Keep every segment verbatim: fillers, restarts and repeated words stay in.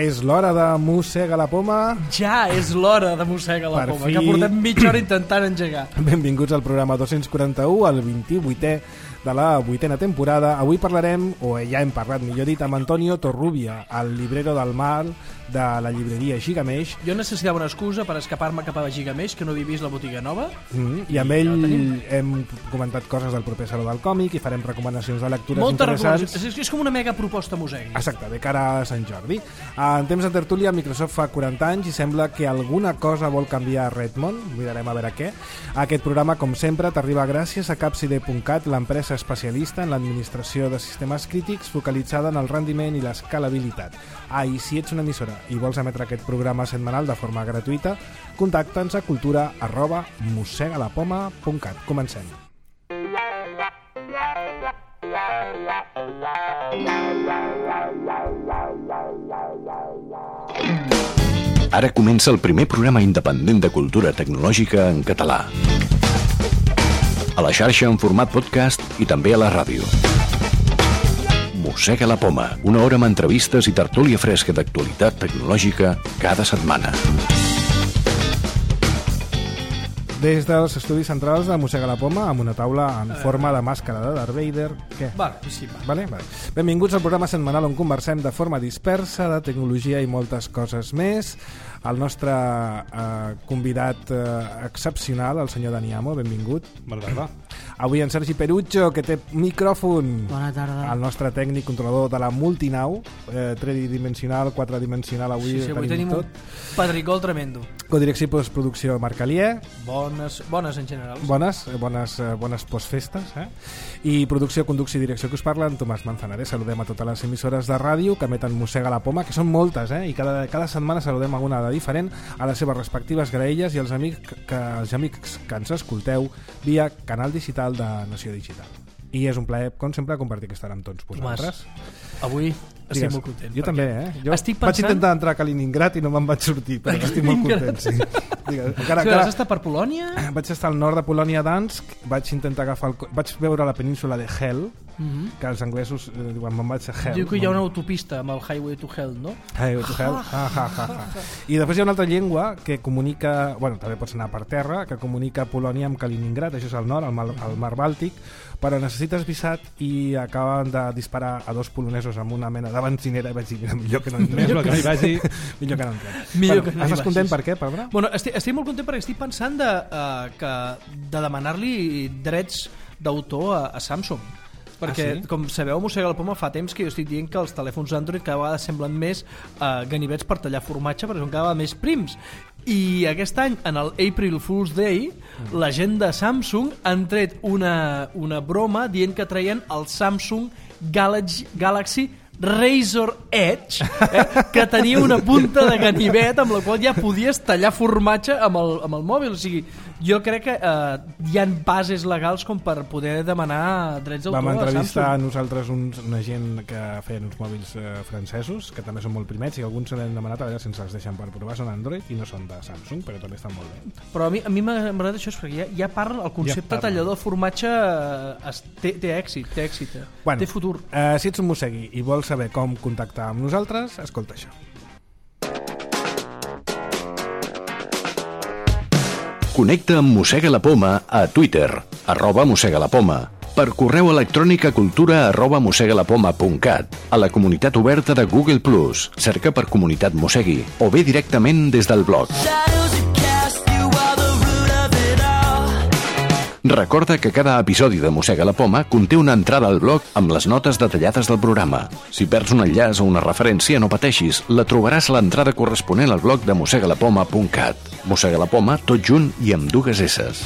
És l'hora de Mossega la Poma. Ja és l'hora de Mossega la Per Poma, fi. que portem mitja hora intentant engegar. Benvinguts al programa dos-cents quaranta-u, el vint-i-vuitè de la vuitena temporada. Avui parlarem, o ja hem parlat, millor dit, amb Antonio Torrubia, el librero del mal de la llibreria Gigamesh. Jo necessitava una excusa per escapar-me cap a Gigamesh, que no havia vist la botiga nova. Mm, I amb I ell ja hem comentat coses del proper Saló del Còmic i farem recomanacions de lectures Moltes interessants. recomanacions. És, és com una mega proposta Mosegui. Exacte, de cara a Sant Jordi. En temps de tertúlia, Microsoft fa quaranta anys i sembla que alguna cosa vol canviar a Redmond. Mirarem a veure què. Aquest programa, com sempre, t'arriba gràcies a Capside punt cat, l'empresa especialista en l'administració de sistemes crítics focalitzada en el rendiment i l'escalabilitat. Ah, i si ets una emissora i vols emetre aquest programa setmanal de forma gratuïta, contacta'ns a cultura arroba mossegalapoma punt cat. Comencem. Ara comença el primer programa independent de cultura tecnològica en català. A la xarxa en format podcast i també a la ràdio. Mossega la Poma, una hora amb entrevistes i tertúlia fresca d'actualitat tecnològica cada setmana. Des dels estudis centrals de Mossega la Poma, amb una taula en forma de màscara de Darth Vader. Què? Va, sí, va. Vale? Vale. Benvinguts al programa setmanal on conversem de forma dispersa de tecnologia i moltes coses més. El nostre eh, convidat eh, excepcional, el senyor Dani Amo, benvingut. Bona tarda. Avui en Sergi Perucho, que té micròfon. Bona tarda. El nostre tècnic controlador de la multinau, eh, tridimensional, quatradimensional, avui, Sí, sí, avui tenim, tenim tot. un padricol tremendo. Codirecció i postproducció Marc Alier. Bones, bones en general. Bones, eh, bones, eh, bones postfestes, eh? I producció, conducció i direcció que us parla en Tomàs Manzanares. Saludem a totes les emissores de ràdio que emeten Mossega la Poma, que són moltes, eh? I cada, cada setmana saludem alguna de diferent a les seves respectives graelles i els amics que, els amics que ens escolteu via canal digital de Nació Digital. I és un plaer, com sempre, compartir aquesta hora amb tots vosaltres. Tomàs, avui estic Digues, molt content. jo també, eh? Jo estic vaig pensant... intentar entrar a Kaliningrad i no me'n vaig sortir, però estic molt content, sí. Digues, encara, Sí, encara... has estat per Polònia? Vaig estar al nord de Polònia, Dansk, vaig intentar agafar el... co- vaig veure la península de Hell, Mhm. que els anglesos eh, diuen, me'n vaig a Hell. Diu que hi ha una autopista amb el Highway to Hell, no? Highway to Hell. Ah, ah, ah, ah. I després hi ha una altra llengua que comunica, bueno, també pots anar per terra, que comunica Polònia amb Kaliningrad, això és al nord, al mar, al mar Bàltic, però necessites visat i acaben de disparar a dos polonesos amb una mena de benzinera i vaig dir, mira, millor que no entrem. Millor que no hi vagi. millor que no entrem. Millor Bueno, que no hi estàs vagis. content per què, Pabra? Bueno, estic, estic molt content perquè estic pensant de, uh, que, de demanar-li drets d'autor a, a Samsung. Perquè, Ah, sí? com sabeu, Mossega la Poma fa temps que jo estic dient que els telèfons Android cada vegada semblen més uh, ganivets per tallar formatge perquè són cada vegada més prims. I aquest any, en el April Fool's Day, mm. la gent de Samsung han tret una, una broma dient que traien el Samsung Galaxy, Galaxy Razor Edge, eh, que tenia una punta de ganivet amb la qual ja podies tallar formatge amb el, amb el mòbil. O sigui, jo crec que eh, hi ha bases legals com per poder demanar drets d'autor Vam a entrevistar a Samsung. nosaltres uns, una gent que feien uns mòbils eh, francesos, que també són molt primets, i alguns se l'han demanat a veure si ens els deixen per provar. Són Android i no són de Samsung, però també estan molt bé. Però a mi, a mi m'ha agradat això, perquè ja, ja parla, el concepte parla. tallador de formatge eh, es, té, té èxit, té èxit, eh. Bueno, té futur. Eh, si ets un mossegui i vols saber com contactar amb nosaltres, escolta això. Connecta amb Mossega la Poma a Twitter, arroba Mossega la Poma, per correu electrònic a cultura arroba mossegalapoma punt cat, a la comunitat oberta de Google plus, cerca per Comunitat Mossegui, o bé directament des del blog. Recorda que cada episodi de Mossega la Poma conté una entrada al blog amb les notes detallades del programa. Si perds un enllaç o una referència, no pateixis, la trobaràs a l'entrada corresponent al blog de mossegalapoma punt cat. Mossega la Poma, tot junt i amb dues esses.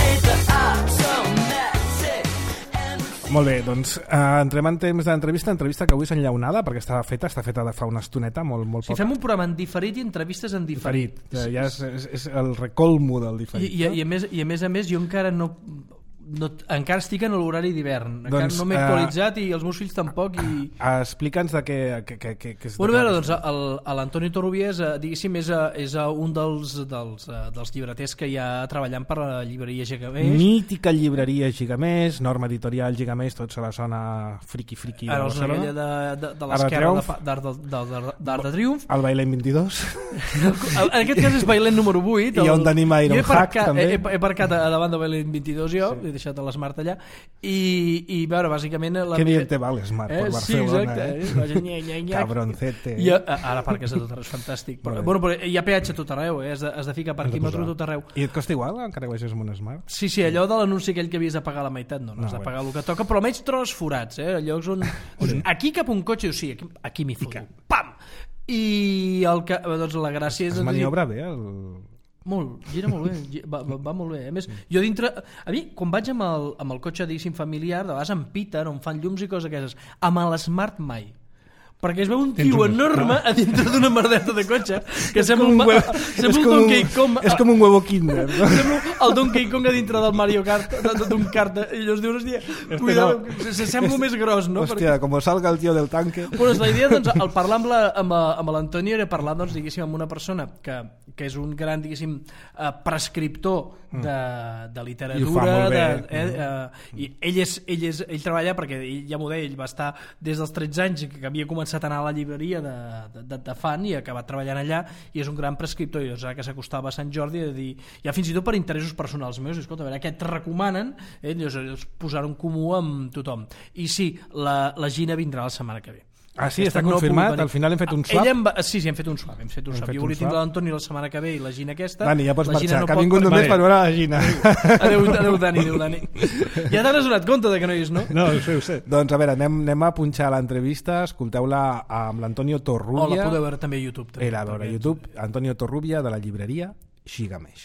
Molt bé, doncs eh, entrem en temps d'entrevista, entrevista que avui és enllaunada, perquè està feta, està feta de fa una estoneta, molt, molt Si poca. fem un programa en diferit i entrevistes en diferit. Diferit, eh, ja és, és, és el recolmo del I, diferit. i, i, a més, I a més a més jo encara no no, encara estic en l'horari d'hivern, encara Doncs, no m'he eh, actualitzat i els meus fills tampoc. I... Explica'ns de què... Que, que, que, que és Bueno, de a veure, què- doncs, el- l'Antoni Torrubies, eh, diguéssim, és, eh, és eh, un dels, dels, eh, dels llibreters que hi ha treballant per la llibreria Gigamés. Mítica llibreria Gigamés, Norma Editorial Gigamés, tot se la sona friqui-friqui de Ara els aquella Barcelona. de, de, de Ara l'esquerra Triomf. de- d'Art de, de, de, d'Art de Triomf. El Bailén vint-i-dos. En aquest cas és Bailén número vuit. I on tenim Iron Jo he Hack, aparcat- també. He, he aparcat a davant de Bailén vint-i-dos jo, sí. He deixat a l'Smart allà. I, i veure, bàsicament... La Què mi- bien te va l'Smart Eh, per sí, Barcelona, exacte, eh? eh? Vaja, nya, nya, nya. Cabroncete. I, a- ara aparques a tot arreu, és fantàstic. Però, bueno, però hi ha peatge a tot arreu, eh? has, de, has de ficar parquímetre a tot arreu. I et costa igual encara que vagis amb un Smart? Sí, sí, allò de l'anunci aquell que havies de pagar la meitat, no, no, No, has de bueno. pagar el que toca, però almenys trobes forats, eh? Llocs on... Sí. Aquí cap un cotxe, o sí, aquí, aquí m'hi foto. Pam! I el que, doncs la gràcia és... Es doncs, maniobra bé el... Molt, gira molt bé, gi- va, va, va molt bé. A més, jo dintre... A mi, quan vaig amb el, amb el cotxe, diguéssim, familiar, de vegades em piten, on fan llums i coses d'aquestes. Amb l'Smart mai. Perquè es veu un tio enorme a dintre d'una merdeta de cotxe que sembla un, huevo- sembla és un com un- Donkey Kong. És com un huevo Kinder, no? Sembla el Donkey Kong a dintre del Mario Kart, de- de- d'un kart. I llavors dius, hòstia, cuidado, se sembla més gros, no? Hòstia, com salga el tio del tanque... Bueno, la idea, doncs, al parlar amb, la, amb, amb l'Antoni era parlar, doncs, diguéssim, amb una persona que, que és un gran, diguéssim, eh, prescriptor de, de literatura. I ho fa molt bé. De, eh, eh, I ell, és, ell, és, ell treballa, perquè ell, ja m'ho deia, ell va estar des dels tretze anys, que havia començat a anar a la llibreria de, de, de fan i ha acabat treballant allà, i és un gran prescriptor, i doncs ara que s'acostava a Sant Jordi, de dir, ja fins i tot per interessos personals meus, escolta, a veure, què et recomanen, eh, llavors posar un comú amb tothom. I sí, la, la Gina vindrà la setmana que ve. Ah, sí, Aquesta està no ha confirmat? pogut venir. Al final hem fet un swap? Ella em va... Sí, sí, hem fet un swap. Hem fet un Hem swap. fet Jo un volia tindre swap. l'Antoni la setmana que ve i la Gina aquesta. Dani, ja pots La Gina marxar, no que ha pot vingut perquè- només per veure la Gina. Adéu, adéu, Dani, adéu, Dani. Ja t'has donat compte de que no hi és, no? No, ho sé, ho sé. Doncs a veure, anem, anem a punxar l'entrevista, escolteu-la amb l'Antonio O Torrubia. la podeu veure també a YouTube. També, Era a veure a perquè- YouTube, Antonio Torrubia de la llibreria Gigamés.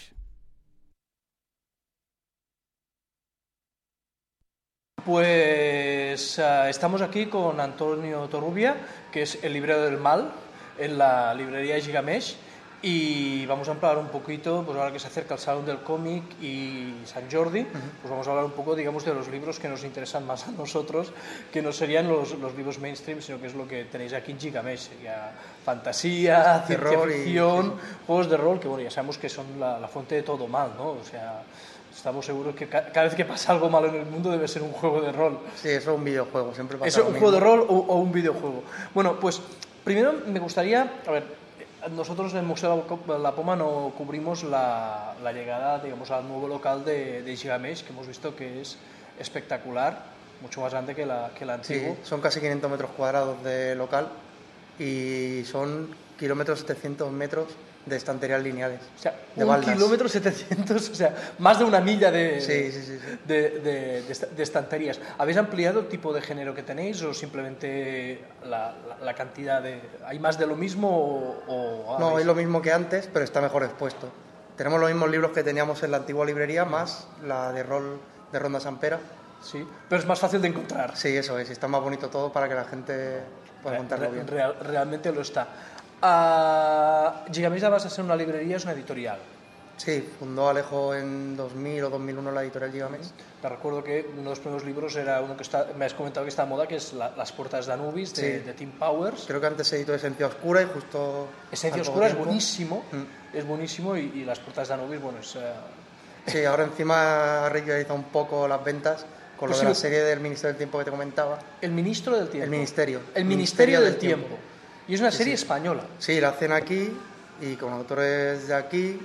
Pues uh, estamos aquí con Antonio Torrubia, que es el librero del mal en la librería Gigamés, y vamos a hablar un poquito, pues ahora que se acerca el Salón del Cómic y San Jordi, uh-huh. pues vamos a hablar un poco, digamos, de los libros que nos interesan más a nosotros, que no serían los, los libros mainstream, sino que es lo que tenéis aquí en Gigamés, sería fantasía, ciencia Terror y- ficción, sí. juegos de rol, que bueno, ya sabemos que son la, la fuente de todo mal, ¿no? O sea, estamos seguros que ca- cada vez que pasa algo malo en el mundo debe ser un juego de rol. Sí, eso es un videojuego, siempre pasa ¿Es lo un mismo. juego de rol o, o un videojuego? Bueno, pues primero me gustaría, a ver, nosotros en el Museo de la Poma no cubrimos la, la llegada, digamos, al nuevo local de, de Gigamés, que hemos visto que es espectacular, mucho más grande que la, que la Sí, antigua. son casi quinientos metros cuadrados de local y son kilómetros setecientos metros de estanterías lineales. O sea, de un baldas. kilómetro setecientos, o sea, más de una milla de, Sí, sí, sí, sí. de, de- de esta- de estanterías. ¿Habéis ampliado el tipo de género que tenéis o simplemente la, la- la cantidad de... ¿Hay más de lo mismo o...? o No, habéis- es lo mismo que antes, pero está mejor expuesto. Tenemos los mismos libros que teníamos en la antigua librería, más la de rol de Ronda Sampera. Sí, pero es más fácil de encontrar. Sí, eso es, y está más bonito todo para que la gente pueda Re- contarlo re- bien. real- realmente lo está. Uh, Gigamés ya vas a ser una librería, es una editorial. Sí, fundó Alejo en dos mil o dos mil uno la editorial Gigamés. Te recuerdo que uno de los primeros libros era uno que está, me has comentado que está de moda, que es la- Las puertas de Anubis, de, Sí. de Tim Powers. Creo que antes se editó Esencia Oscura y justo... Esencia al poco Oscura es tiempo- buenísimo, Mm. es buenísimo y, y Las puertas de Anubis, bueno, es... eh, Sí, ahora encima ha revitalizado un poco las ventas con lo Pues de sí. la serie del Ministerio del Tiempo que te comentaba. El Ministro del Tiempo. El Ministerio. El Ministerio, Ministerio del, del Tiempo. Tiempo. Y es una Sí, serie sí. española. Sí, la hacen aquí y con autores de aquí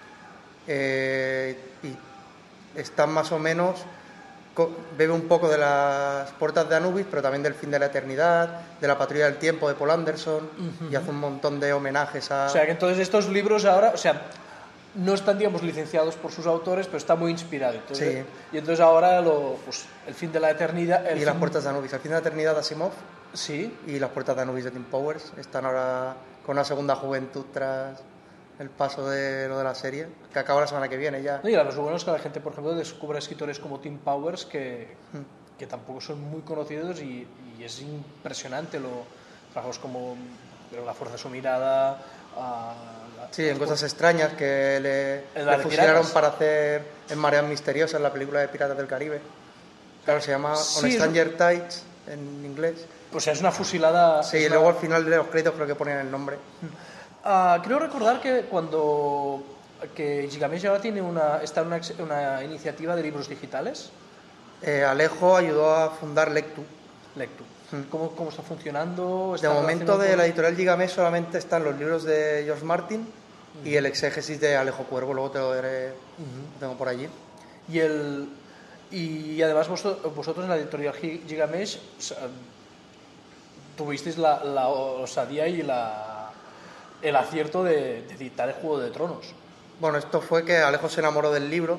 eh, y están más o menos... co- Bebe un poco de las puertas de Anubis, pero también del fin de la eternidad, de la patrulla del tiempo de Paul Anderson, y hace un montón de homenajes a... O sea, que entonces estos libros ahora, o sea, no están, digamos, licenciados por sus autores, pero está muy inspirado. Entonces, Sí. Y entonces ahora, lo, pues, el fin de la eternidad... El y las fin- puertas de Anubis, el fin de la eternidad de Asimov Sí. y las puertas de Anubis de Tim Powers están ahora con una segunda juventud tras el paso de lo de la serie, que acaba la semana que viene ya. No, y además lo bueno es que la gente, por ejemplo, descubre escritores como Tim Powers que, Mm. que tampoco son muy conocidos y, y es impresionante lo trabajos como pero La fuerza de su mirada, ah, Sí, en cosas extrañas que le, la le de fusionaron piratas. para hacer en Mareas Misteriosas, la película de Piratas del Caribe. Claro, se llama Sí, On es- Stranger Tides en inglés. O sea, es una fusilada... Sí, es y una- luego al final de los créditos creo que ponían el nombre. Ah, creo recordar que cuando que Gigamesh ahora tiene una está en una, ex- una iniciativa de libros digitales, Eh, Alejo ayudó a fundar Lectu. Lectu. Mm. ¿Cómo, cómo está funcionando? De ¿Está momento relacionado de con- la editorial Gigamesh solamente están los libros de George Martin y el exégesis de Alejo Cuervo, luego te lo daré, lo tengo por allí. Y el y además vosotros, vosotros en la editorial Gi- Gigamesh o sea, tuvisteis la, la osadía y la el acierto de, de editar el Juego de Tronos. Bueno, esto fue que Alejo se enamoró del libro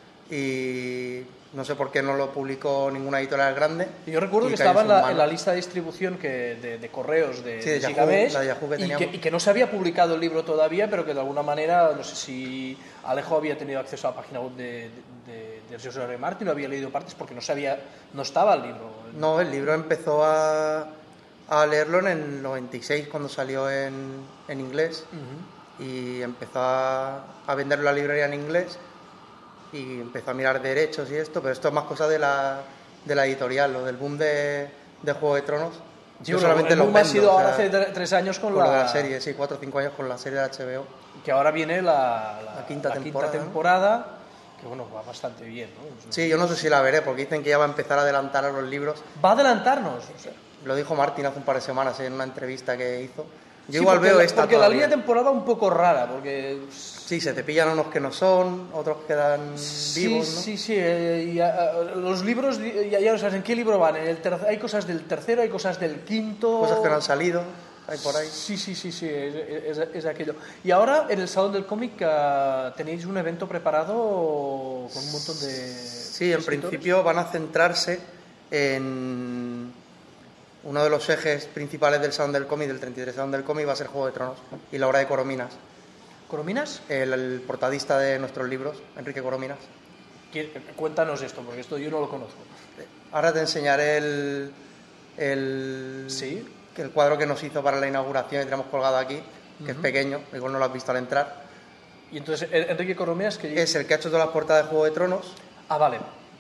y no sé por qué no lo publicó ninguna editorial grande. Y yo recuerdo y que cayó estaba en sus la, manos. en la lista de distribución que, de, de correos de, Sí, de de Yahoo, Gigamesh, la de Yahoo que y, teníamos. que, y que no se había publicado el libro todavía, pero que de alguna manera, no sé si Alejo había tenido acceso a la página web de, de, de George R. R. Martin, lo había leído partes porque no sabía, no estaba el libro. No, el libro empezó a, a leerlo en el noventa y seis cuando salió en, en inglés Ujú. y empezó a, a venderlo en la librería en inglés y empezó a mirar derechos y esto, pero esto es más cosa de la, de la editorial, lo del boom de, de Juego de Tronos. Sí, Yo bueno, solamente el lo boom ha vendo, sido o sea, ahora hace tre- tres años con, con la, lo de la serie, sí, cuatro o cinco años con la serie de H B O. que ahora viene la, la, La quinta temporada, ¿no? temporada, que bueno, va bastante bien, ¿no? Sí, yo no sé si la veré porque dicen que ya va a empezar a adelantar a los libros. Va a adelantarnos. O sea, Lo dijo Martin hace un par de semanas en una entrevista que hizo. Yo sí, igual porque veo la, esta porque la todavía. línea temporada un poco rara, porque Sí, se te pillan unos que no son, otros quedan sí, vivos, ¿no? sí, sí. eh, y, ah, los libros, ya, ya no sabes en qué libro van. En el ter- hay cosas del tercero, hay cosas del quinto. Cosas que no han salido, hay por ahí. Sí, sí, sí, sí, es, es- es aquello. Y ahora en el Salón del Cómic ah, tenéis un evento preparado con un montón de... Sí, en escritores. principio van a centrarse en uno de los ejes principales del Salón del Cómic, del treinta y tres Salón del Cómic, va a ser Juego de Tronos y la obra de Corominas, ¿Corominas? el, el portadista de nuestros libros, Enrique Corominas. ¿Quién- Cuéntanos esto, porque esto yo no lo conozco. Ahora te enseñaré el, el, Sí. el cuadro que nos hizo para la inauguración y tenemos colgado aquí, que es pequeño, igual no lo has visto al entrar. Y entonces, ¿En- Enrique Corominas, que... Es el que ha hecho todas las portadas de Juego de Tronos Ah, vale.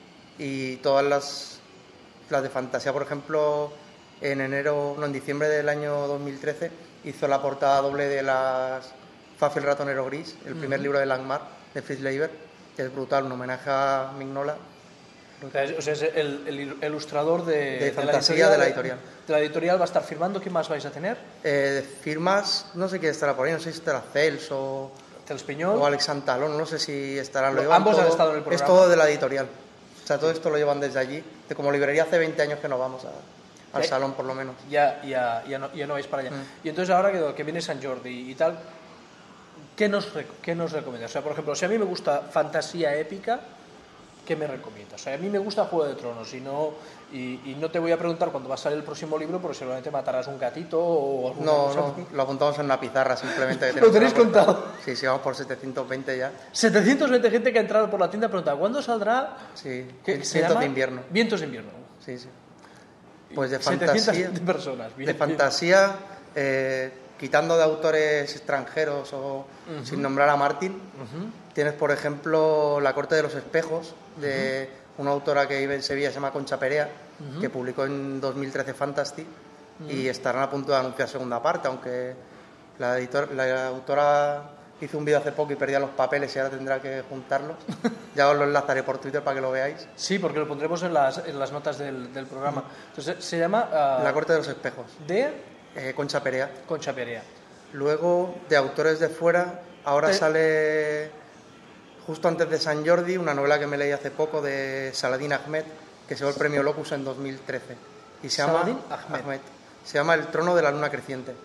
y todas las, las de fantasía, por ejemplo, en enero, no, en diciembre del año dos mil trece hizo la portada doble de las Fafy el ratonero gris, el primer libro de Langmar, de Fritz Leiber, que es brutal, un homenaje a Mignola. O sea, es, o sea, es el, el ilustrador de, De fantasía de la editorial. De la editorial va a estar firmando. ¿Qué más vais a tener? Eh, firmas, no sé quién estará por ahí, no sé si estará Cels o, Cels Piñol. o Alex Santalón, no sé si estarán. Lo Lo- llevan ambos han todo- estado en el programa. Es todo de la editorial. O sea, todo esto lo llevan desde allí. De como librería hace veinte años que no vamos a- al Eh, salón, por lo menos. Ya, ya, ya, no, ya no vais para allá. Mm. Y entonces ahora que, que viene San Jordi y tal, ¿qué nos, rec- qué nos recomiendas? O sea, por ejemplo, si a mí me gusta fantasía épica, ¿qué me recomiendas? O sea, a mí me gusta Juego de Tronos y no, y, y no te voy a preguntar cuándo va a salir el próximo libro porque seguramente matarás un gatito o alguna No, cosa. no, lo apuntamos en una pizarra simplemente. que ¿Lo tenemos tenéis en la puerta. contado? Sí, sí, vamos por setecientos veinte ya. setecientos veinte gente que ha entrado por la tienda pregunta ¿cuándo saldrá? Sí, ¿Qué se Vientos llama? de invierno. Vientos de invierno. Sí, sí. Pues de setecientas fantasía. veinte personas. Bien, De bien. fantasía, eh, quitando de autores extranjeros o sin nombrar a Martin, tienes, por ejemplo, La corte de los espejos, de una autora que vive en Sevilla, se llama Concha Perea, que publicó en dos mil trece Fantasy, y estarán a punto de anunciar segunda parte, aunque la, editor, la autora hizo un vídeo hace poco y perdía los papeles y ahora tendrá que juntarlos. Ya os lo enlazaré por Twitter para que lo veáis. Sí, porque lo pondremos en las, en las notas del, del programa. Entonces, se llama ah, La corte de los espejos, de eh, Concha Perea. Concha Perea. Luego, de autores de fuera, ahora Eh. sale, justo antes de San Jordi, una novela que me leí hace poco de Saladin Ahmed, que se llevó el premio Locus en dos mil trece. Y se llama, Saladin Ahmed. Se llama El trono de la luna creciente.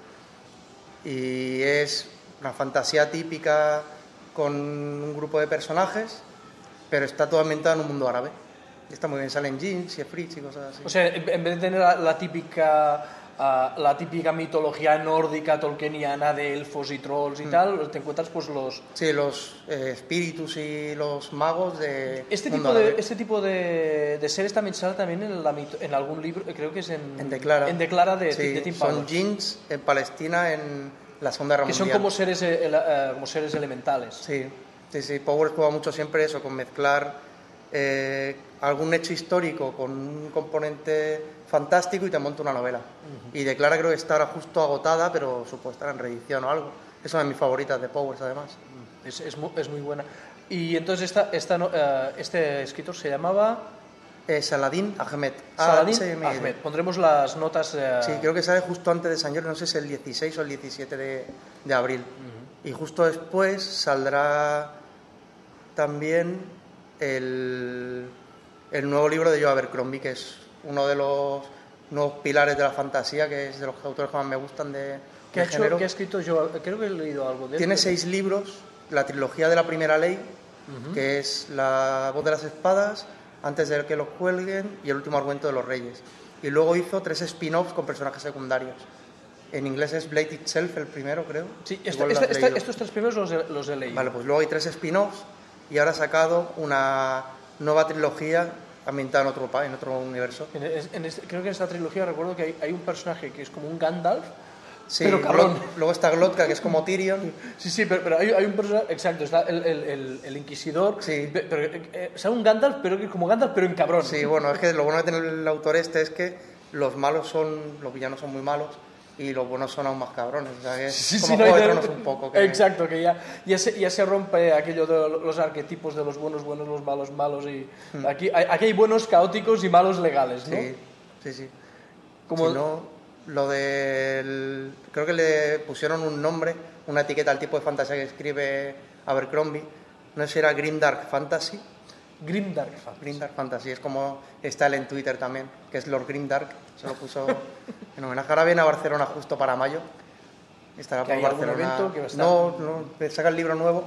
Y es una fantasía típica con un grupo de personajes, pero está todo ambientado en un mundo árabe. Y está muy bien, salen jeans y fritz y cosas así. O sea, en en vez de tener la, la típica ah, la típica mitología nórdica tolkieniana de elfos y trolls y tal, te encuentras pues los Sí, los eh, espíritus y los magos de este mundo tipo de árabe. este tipo de, de seres también sale también en, la mito- en algún libro, creo que es en En Declara. en Declara de, Sí, de Tim son Powers. jeans en Palestina en la Segunda Guerra Que Mundial. son como seres, eh, eh, como seres elementales. Sí, sí, sí. Powers juega mucho siempre eso, con mezclar eh, algún hecho histórico con un componente fantástico y te monta una novela. Uh-huh. Y Declara creo que está ahora justo agotada, pero supongo estará en reedición o algo. Es una de mis favoritas de Powers, además. Es, es, muy, es muy buena. Y entonces esta, esta, uh, este escritor se llamaba... Eh, Saladin Ahmed. Saladin Ahmed. Pondremos las notas... Uh... Sí, creo que sale justo antes de San Jordi, no sé si es el dieciséis o el diecisiete de, de abril. Uh-huh. Y justo después saldrá también el, el nuevo libro de Joe Abercrombie, que es uno de los nuevos pilares de la fantasía, que es de los autores que más me gustan de, ¿Qué, de ha género. hecho, ¿Qué ha escrito Joe? Creo que he leído algo de él. Tiene seis libros, la trilogía de la Primera Ley, uh-huh. que es La Voz de las Espadas, Antes de que los cuelguen y El último argumento de los reyes. Y luego hizo tres spin-offs con personajes secundarios. En inglés es Blade Itself el primero, creo. Sí, este, este, este, estos tres primeros los he, los he leído. Vale, pues luego hay tres spin-offs y ahora ha sacado una nueva trilogía ambientada en otro, en otro universo. En, en este, creo que en esta trilogía recuerdo que hay, hay un personaje que es como un Gandalf, sí, pero cabrón. Luego, luego está Glotka, que es como Tyrion. Sí, sí, pero, pero hay, hay un personaje, exacto, está el, el, el, el Inquisidor, sí. pero, eh, o sea, un Gandalf, pero como Gandalf, pero en cabrón. Sí, bueno, es que lo bueno de tener el autor este es que los malos son, los villanos son muy malos y los buenos son aún más cabrones. O sea, que sí, como sí, Juego no, de Tronos un poco. Que... Exacto, que ya, ya, se, ya se rompe aquello de los arquetipos de los buenos buenos, los malos malos. Y mm. aquí, hay, aquí hay buenos caóticos y malos legales, ¿no? Sí, sí, sí. Como... Si no, lo del... Creo que le pusieron un nombre, una etiqueta al tipo de fantasía que escribe Abercrombie. No sé si era Grimdark Fantasy. Grimdark Fantasy. Grimdark Fantasy, es como está él en Twitter también, que es Lord Grimdark, se lo puso en homenaje. Ahora viene a Barcelona justo para mayo. Estará por ¿Hay Barcelona. algún evento que va a estar? No, no, saca el libro nuevo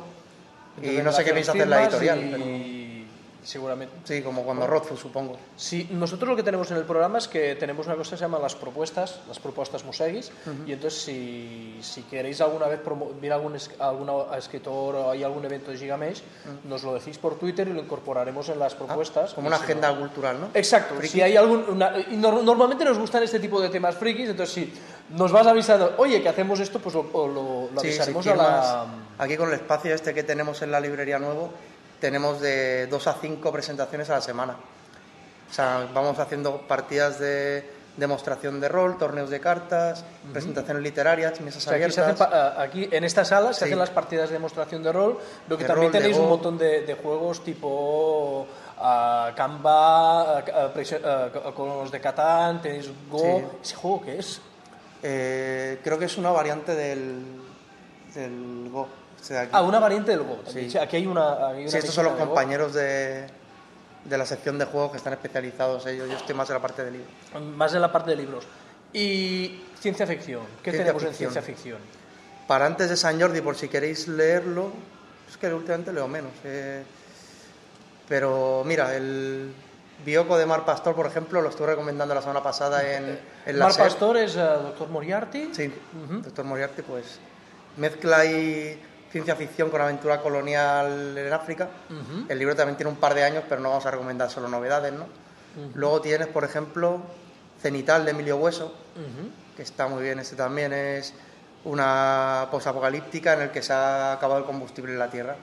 y Entonces, no sé qué piensa hacer la editorial. Y... Pero... Seguramente. Sí, como cuando Rothfuss, supongo. Sí, nosotros lo que tenemos en el programa es que tenemos una cosa que se llama las propuestas, las propuestas Museguis, uh-huh. y entonces si, si queréis alguna vez ver algún algún escritor o hay algún evento de Gigamesh, uh-huh. nos lo decís por Twitter y lo incorporaremos en las propuestas. Ah, como una si agenda no... cultural, ¿no? Exacto. Friki. Si hay algún, una... y no, normalmente nos gustan este tipo de temas frikis, entonces si nos vas avisando, oye, que hacemos esto, pues lo, lo, lo sí, avisaremos si a la... más, aquí con el espacio este que tenemos en la librería nuevo, tenemos de dos a cinco presentaciones a la semana. O sea, vamos haciendo partidas de demostración de rol, torneos de cartas, uh-huh. presentaciones literarias, mesas o sea, abiertas. Aquí, se hace, aquí en esta sala se sí. hacen las partidas de demostración de rol, lo que de también rol, tenéis de un montón de, de juegos tipo uh, Canva, uh, uh, con los de Catán, tenéis Go. Sí. ¿Ese juego qué es? Eh, creo que es una variante del, del Go. O sea, aquí. Ah, una variante del Go. Sí. Sí, aquí hay una. Hay una sí, estos son los de compañeros de, de la sección de juegos que están especializados ellos. Yo estoy más en la parte de libros. Más en la parte de libros. Y ciencia ficción. ¿Qué ciencia tenemos ficción. en ciencia ficción? Para antes de San Jordi, por si queréis leerlo, es que últimamente leo menos. Eh, pero mira, el Bioco de Mar Pastor, por ejemplo, lo estuve recomendando la semana pasada en, en la Mar SER. Pastor es uh, doctor Moriarty. Sí, uh-huh. doctor Moriarty, pues mezcla ahí ciencia ficción con aventura colonial en África. Uh-huh. El libro también tiene un par de años, pero no vamos a recomendar solo novedades, ¿no? Uh-huh. Luego tienes, por ejemplo, Cenital de Emilio Hueso, uh-huh. que está muy bien. Este también es una posapocalíptica en el que se ha acabado el combustible en la Tierra.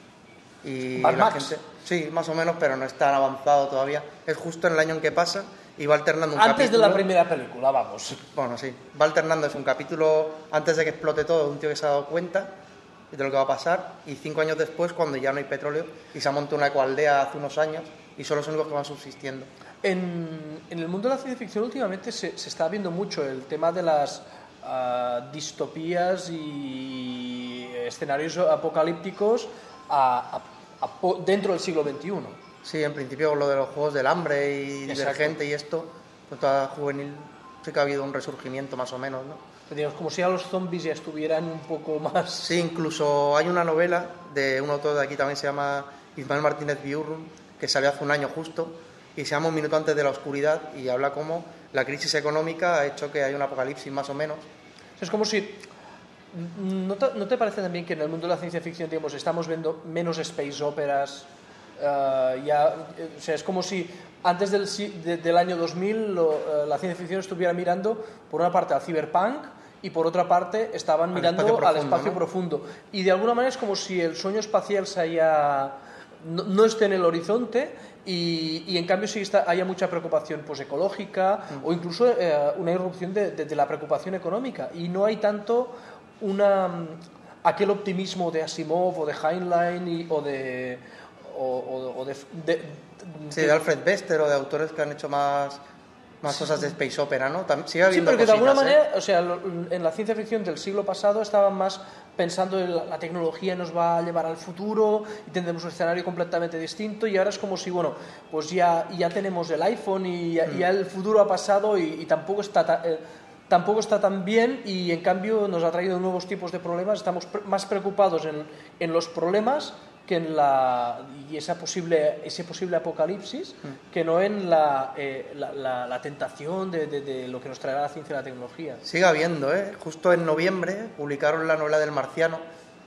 Y Mad la Max. gente, sí, más o menos, pero no es tan avanzado todavía. Es justo en el año en que pasa y va alternando un Antes capítulo. de la primera película, vamos. Bueno, sí, va alternando. Es un capítulo antes de que explote todo, de un tío que se ha dado cuenta de lo que va a pasar, y cinco años después, cuando ya no hay petróleo y se ha montado una ecoaldea hace unos años y son los únicos que van subsistiendo. En, en el mundo de la ciencia ficción últimamente se, se está viendo mucho el tema de las uh, distopías y escenarios apocalípticos a, a, a, dentro del siglo veintiuno. Sí, en principio lo de los juegos del hambre y Exacto. Divergente y esto, pues toda juvenil, sí que ha habido un resurgimiento más o menos, ¿no? Digamos, como si ya los zombies ya estuvieran un poco más... Sí, incluso hay una novela de un autor de aquí también, se llama Ismael Martínez Biurrun, que salió hace un año justo, y se llama Un minuto antes de la oscuridad, y habla cómo la crisis económica ha hecho que haya un apocalipsis más o menos. Es como si... ¿No te, ¿No te parece también que en el mundo de la ciencia ficción, digamos, estamos viendo menos space operas? Uh, ya, o sea, es como si antes del, de, del año dos mil lo, uh, la ciencia ficción estuviera mirando por una parte al cyberpunk y por otra parte estaban al mirando espacio al profundo, espacio ¿no? profundo. Y de alguna manera es como si el sueño espacial se haya... no, no esté en el horizonte y, y en cambio sí está, haya mucha preocupación pues, ecológica mm. o incluso eh, una irrupción de, de, de la preocupación económica. Y no hay tanto una, aquel optimismo de Asimov o de Heinlein y, o de... O, o, o de, de, de, sí, de Alfred Bester o de autores que han hecho más... más cosas de space opera, ¿no? También sigue habiendo sí, pero que de alguna manera, ¿eh? o sea, en la ciencia ficción del siglo pasado estaban más pensando en la, la tecnología nos va a llevar al futuro y tendremos un escenario completamente distinto y ahora es como si, bueno, pues ya, ya tenemos el iPhone y ya, mm. ya el futuro ha pasado y, y tampoco está ta, eh, tampoco está tan bien y en cambio nos ha traído nuevos tipos de problemas, estamos pre más preocupados en, en los problemas que en la y esa posible ese posible apocalipsis mm. que no en la, eh, la, la, la tentación de, de, de lo que nos traerá la ciencia y la tecnología. Sigue habiendo, ¿eh? Justo en noviembre publicaron la novela del Marciano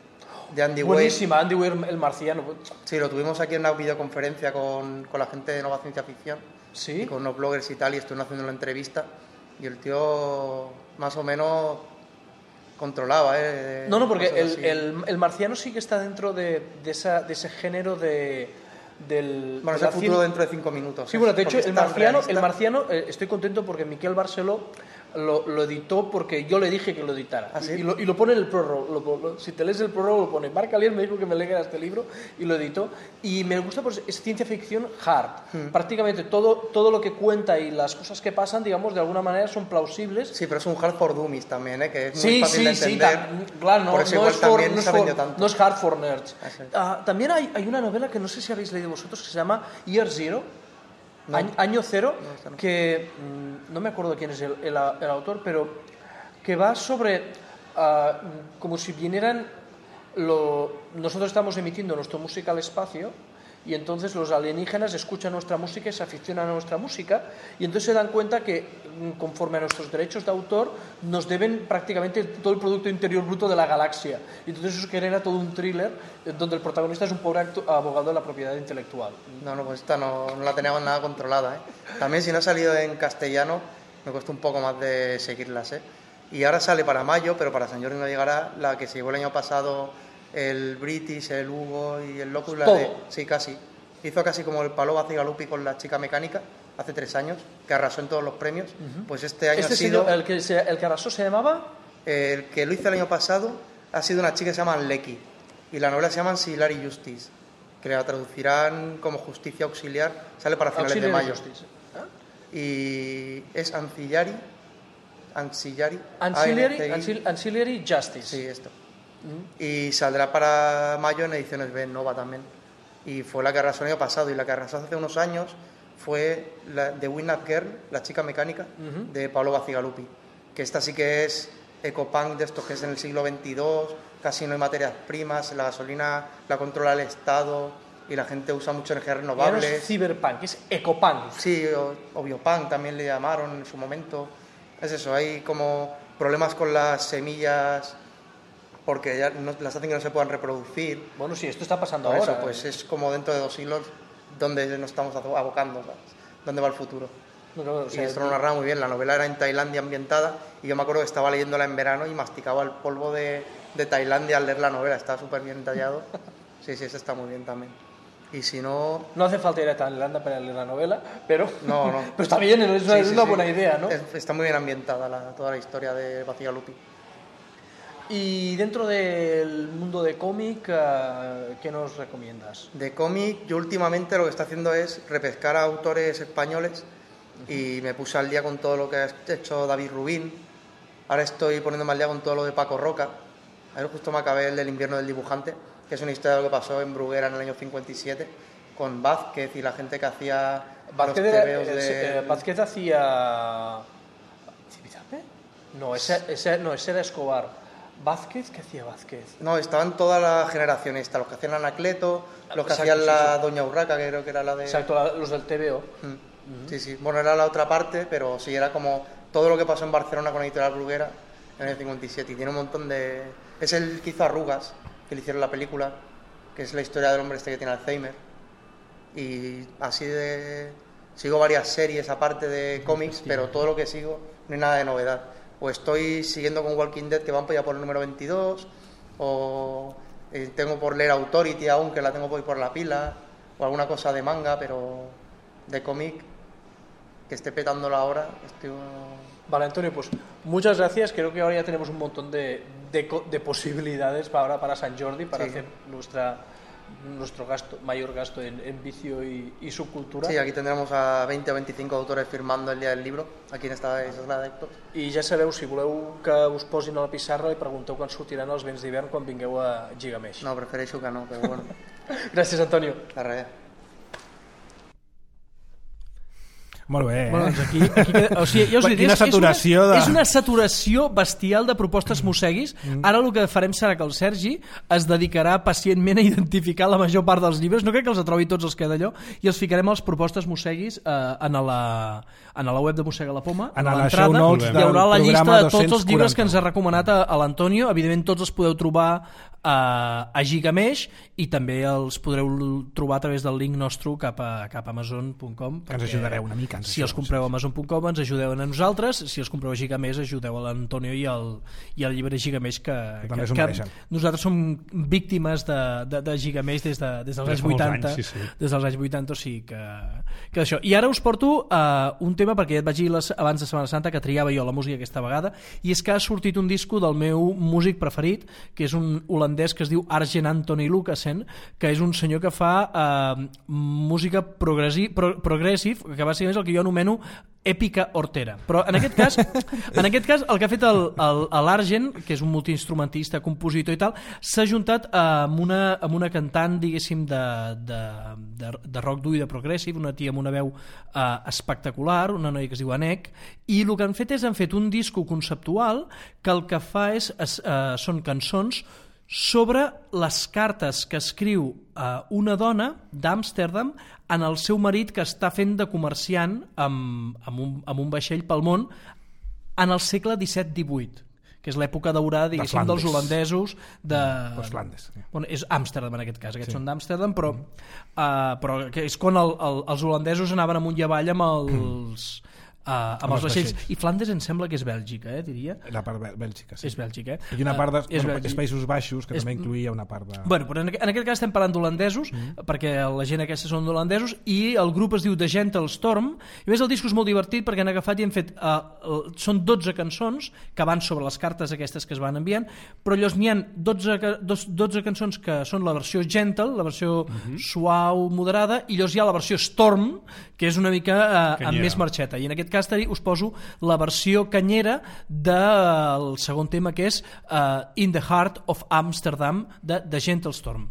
de Andy Weir. Buenísima, Andy Weir, el Marciano. Sí, lo tuvimos aquí en una videoconferencia con, con la gente de Nova Ciencia Ficción. Sí. Y con unos bloggers y tal, y estuvieron haciendo una entrevista y el tío más o menos controlaba, ¿eh? No, no, porque el, el, el Marciano sí que está dentro de, de, esa, de ese género de... Del, bueno, de es el futuro dentro de cinco minutos. Sí, bueno, de hecho, el Marciano, el Marciano eh, estoy contento porque Miquel Barceló lo, lo editó porque yo le dije que lo editara. ¿Ah, sí? y, y, lo, y lo pone en el prólogo. Lo, lo, si te lees el prólogo, lo pone. Marc Alier me dijo que me leyera este libro y lo editó. Y me gusta porque es ciencia ficción hard. Hmm. Prácticamente todo, todo lo que cuenta y las cosas que pasan, digamos, de alguna manera son plausibles. Sí, pero es un hard for dummies también, ¿eh? Que es muy sí, fácil sí, de entender. Sí, claro, no, por eso no, igual es for, también no, es se ha vendido for, tanto. no es hard for nerds. Ah, uh, también hay, hay una novela que no sé si habéis leído vosotros que se llama Year Zero. No. Año, año cero, no, esta no. que mmm, no me acuerdo quién es el, el, el autor, pero que va sobre uh, como si vinieran lo, nosotros estamos emitiendo nuestra música al espacio y entonces los alienígenas escuchan nuestra música y se aficionan a nuestra música y entonces se dan cuenta que conforme a nuestros derechos de autor nos deben prácticamente todo el Producto Interior Bruto de la galaxia y entonces eso genera todo un thriller donde el protagonista es un pobre abogado de la propiedad intelectual. No, no, pues esta no, no la teníamos nada controlada, ¿eh? También si no ha salido en castellano me cuesta un poco más de seguirlas, ¿eh? Y ahora sale para mayo, pero para San Jordi no llegará la que se llevó el año pasado el British, el Hugo y el Locus. La de, sí, casi. Hizo casi como el Palo Bacigalupi con La chica mecánica hace tres años, que arrasó en todos los premios. Uh-huh. Pues este año ¿Este ha sido... el que, se, el que arrasó se llamaba? El que lo hizo el año pasado ha sido una chica que se llama Lecky. Y la novela se llama Ancillary Justice, que la traducirán como Justicia Auxiliar. Sale para finales Auxiliary de mayo. Justice. ¿Ah? Y es Ancillary... Ancillary, Ancillary, Ancillary, Ancillary Justice. Sí, esto. Uh-huh. Y saldrá para mayo en ediciones B, Nova también. Y fue la que arrasó el año pasado. Y la que arrasó hace unos años fue la de Win-Up Girl, La chica mecánica, uh-huh. de Pablo Bacigalupi. Que esta sí que es ecopunk de estos que es en el siglo veintidós, casi no hay materias primas, la gasolina la controla el Estado y la gente usa mucho energías renovables. Ya no es cyberpunk, es ecopunk. Sí, o, o biopunk también le llamaron en su momento. Es eso, hay como problemas con las semillas porque ya no, las hacen que no se puedan reproducir. Bueno, sí, esto está pasando Por ahora. Eso, pues es como dentro de dos siglos donde nos estamos abocando, ¿sabes? ¿Dónde va el futuro? No, no, o sea, y esto lo narraba muy bien. La novela era en Tailandia ambientada y yo me acuerdo que estaba leyéndola en verano y masticaba el polvo de, de Tailandia al leer la novela. Estaba súper bien detallado. Sí, sí, eso está muy bien también. Y si no... No hace falta ir a Tailandia para leer la novela, pero... No, no. Pero está bien, es una, sí, es sí, una sí. buena idea, ¿no? Es, está muy bien ambientada la, toda la historia de Bacigalupi. Y dentro del mundo de cómic, ¿qué nos recomiendas? De cómic, yo últimamente lo que estoy haciendo es repescar a autores españoles uh-huh. y me puse al día con todo lo que ha hecho David Rubín. Ahora estoy poniéndome al día con todo lo de Paco Roca. Ayer justo me acabé el del invierno del dibujante, que es una historia de lo que pasó en Bruguera en el año cincuenta y siete, con Vázquez y la gente que hacía Vázquez los era, tebeos de... eh, Vázquez hacía... ¿Civitame? No, ese, ese, no, ese era Escobar. ¿Vázquez? ¿Qué hacía Vázquez? No, estaban toda la generación esta, los que hacían Anacleto, los que Exacto, hacían la sí, sí. Doña Urraca, que creo que era la de... Exacto, la, los del T V O. Mm. Uh-huh. Sí, sí, bueno, era la otra parte, pero sí, era como todo lo que pasó en Barcelona con Editorial Bruguera en el cincuenta y siete, y tiene un montón de... Es el que hizo Arrugas, que le hicieron la película, que es la historia del hombre este que tiene Alzheimer, y así de... Sigo varias series aparte de cómics, pero todo lo que sigo no hay nada de novedad. o estoy siguiendo con Walking Dead que van ya por el número veintidós, o eh, tengo por leer Authority aún, que la tengo por, por la pila, o alguna cosa de manga, pero de cómic, que esté petándolo ahora. Estoy... Vale, Antonio, pues muchas gracias. Creo que ahora ya tenemos un montón de, de, de posibilidades para, ahora para San Jordi, para sí. hacer nuestra, nuestro gasto, mayor gasto en, en vicio y, y subcultura. Sí, aquí tendremos a veinte o veinticinco autores firmando el día del libro, aquí en esta isla d'Hèctor. I ja sabeu, si voleu que us posin a la pissarra, i pregunteu quan sortiran els vents d'hivern quan vingueu a Gigamesh. No, prefereixo que no, però bueno. Gràcies, Antonio. De res. Molt bé, eh? Bueno, doncs aquí, aquí queda, o sigui, ja us dic, Quina és, saturació és, una, de... és una saturació bestial de propostes mosseguis. Ara el que farem serà que el Sergi es dedicarà pacientment a identificar la major part dels llibres, no crec que els trobi tots els que d'allò, i els ficarem a les propostes mosseguis eh, en, la, en la web de Mossega la Poma, en a l'entrada hi haurà la llista de tots els llibres que ens ha recomanat a, a l'Antonio. Evidentment tots els podeu trobar a, a Gigamesh, i també els podreu trobar a través del link nostre cap a, cap a amazon punt com, que ens ajudareu una mica. Si els compreu a amazon punt com ens ajudeu a nosaltres, si els compreu a Gigamesh ajudeu a l'Antonio i el, i el llibre Gigamesh, que, que, que, que nosaltres som víctimes de, de, de Gigamesh des, de, des dels anys vuitanta, anys, sí, sí. des dels anys vuitanta, o sigui que, que això. I ara us porto uh, un tema, perquè ja et vaig dir les, abans de Setmana Santa que triava jo la música aquesta vegada, i és que ha sortit un disco del meu músic preferit, que és un holandès que es diu Arjen Anthony Lucassen, que és un senyor que fa uh, música progressiva, pro, progressive, que bàsicament és el que jo anomeno èpica hortera. Però en aquest cas, en aquest cas el que ha fet l'Arjen, que és un multiinstrumentista, compositor i tal, s'ha juntat amb una, amb una cantant, diguéssim, de, de, de, de rock dur i de progressive, una tia amb una veu uh, espectacular, una noia que es diu Anek, i el que han fet és han fet un disco conceptual que el que fa és, és uh, són cançons sobre les cartes que escriu uh, una dona d'Amsterdam en el seu marit, que està fent de comerciant amb, amb, un, amb un vaixell pel món en el segle disset divuit, que és l'època daurada, diguéssim, de dels holandesos de... Pues Flandes. Sí. Bueno, és Amsterdam en aquest cas, aquests sí. són d'Amsterdam, però, mm. uh, però que és quan el, el, els holandesos anaven amunt i avall amb els... Mm. Uh, amb, amb els vaixells. vaixells. I Flandes em sembla que és Bèlgica, eh, diria. La part de Bèlgica, sí. És Bèlgica, eh? I una part de, uh, és, bueno, és Països Baixos, que és... també incluïa una part de... Bueno, però en, en aquest cas estem parlant d'holandesos, mm. perquè la gent aquesta són d'holandesos, i el grup es diu The Gentle Storm, i més el disc és molt divertit perquè han agafat i han fet... Uh, són dotze cançons que van sobre les cartes aquestes que es van enviant, però llavors n'hi ha dotze, dotze cançons que són la versió gentle, la versió mm-hmm. suau, moderada, i llavors hi ha la versió Storm, que és una mica uh, amb més marxeta, i en aquest cas us poso la versió canyera del segon tema, que és uh, In the Heart of Amsterdam, de The Gentle Storm.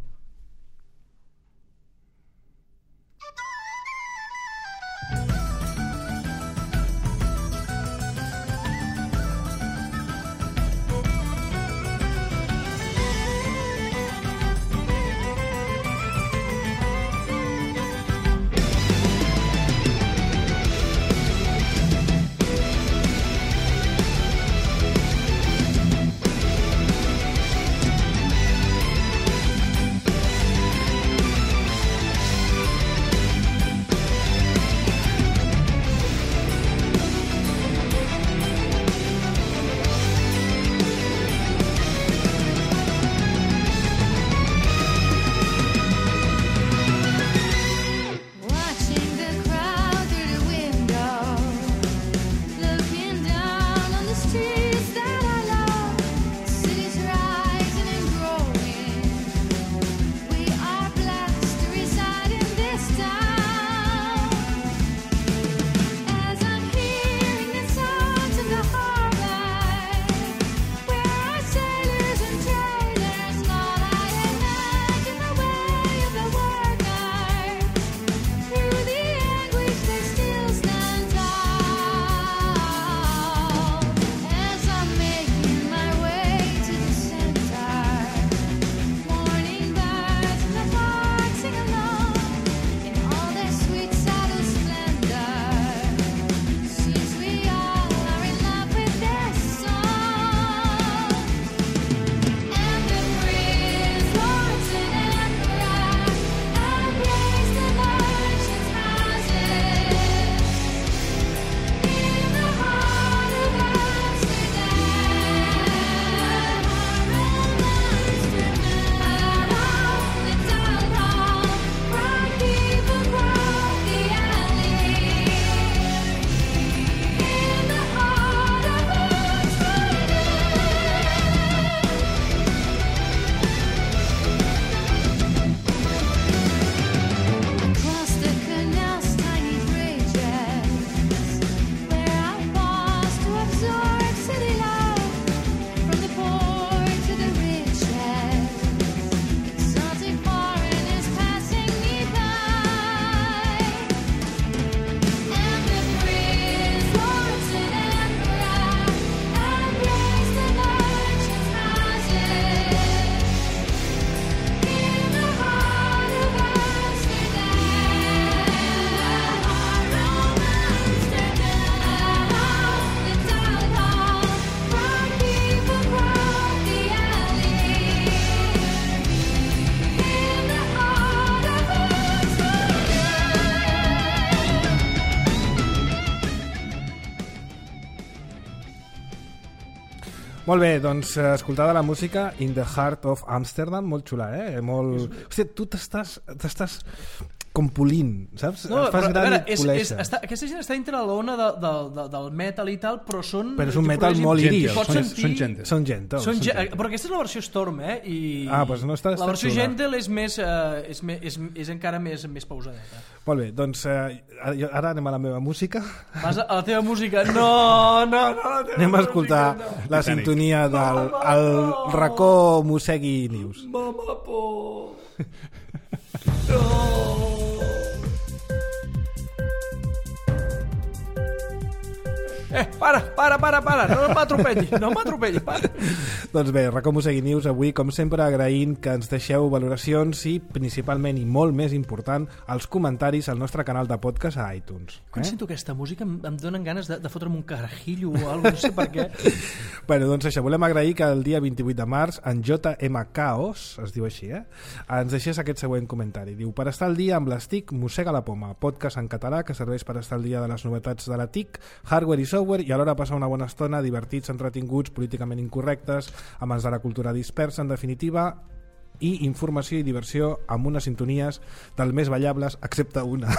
Molt bé, doncs escoltada la música In the Heart of Amsterdam, molt xula, eh? Molt... Hòstia, tu t'estàs... t'estàs com polint, saps? No, et fas però, gran veure, i és, poleixes. és, està, aquesta gent està dintre l'ona de, de, de, del metal i tal, però són... Però és un metal molt idiot. Pots Són, sentir... són gentle. Són gentle. Són ge però aquesta és la versió Storm, eh? I Ah, doncs no està- la està versió xula. Gentle és, més, uh, és, me- és, és encara més, més pausadeta. Molt bé, doncs eh, ara anem a la meva música. Vas a, a la teva música? No, no, no. La teva Anem a música, escoltar no. la sintonia del el racó Mossegui News. Mama por. No. Eh, para, para, para, para, no m'atropelli, no m'atropelli, para. Doncs bé, racó Mossegui News, avui, com sempre, agraint que ens deixeu valoracions i, principalment i molt més important, els comentaris al nostre canal de podcast a iTunes. Quan Eh? sento aquesta música em, em donen ganes de, de fotre'm un carajillo o alguna cosa, no sé per què. Bueno, doncs això, volem agrair que el dia vint-i-vuit de març en J M Chaos, es diu així, eh? ens deixés aquest següent comentari. Diu, per estar al dia amb les T I C, Mossega la Poma, podcast en català que serveix per estar al dia de les novetats de la T I C, hardware i software, i alhora passar una bona estona, divertits, entretinguts, políticament incorrectes, amants de la cultura dispersa, en definitiva, i informació i diversió amb unes sintonies del més ballables, excepte una.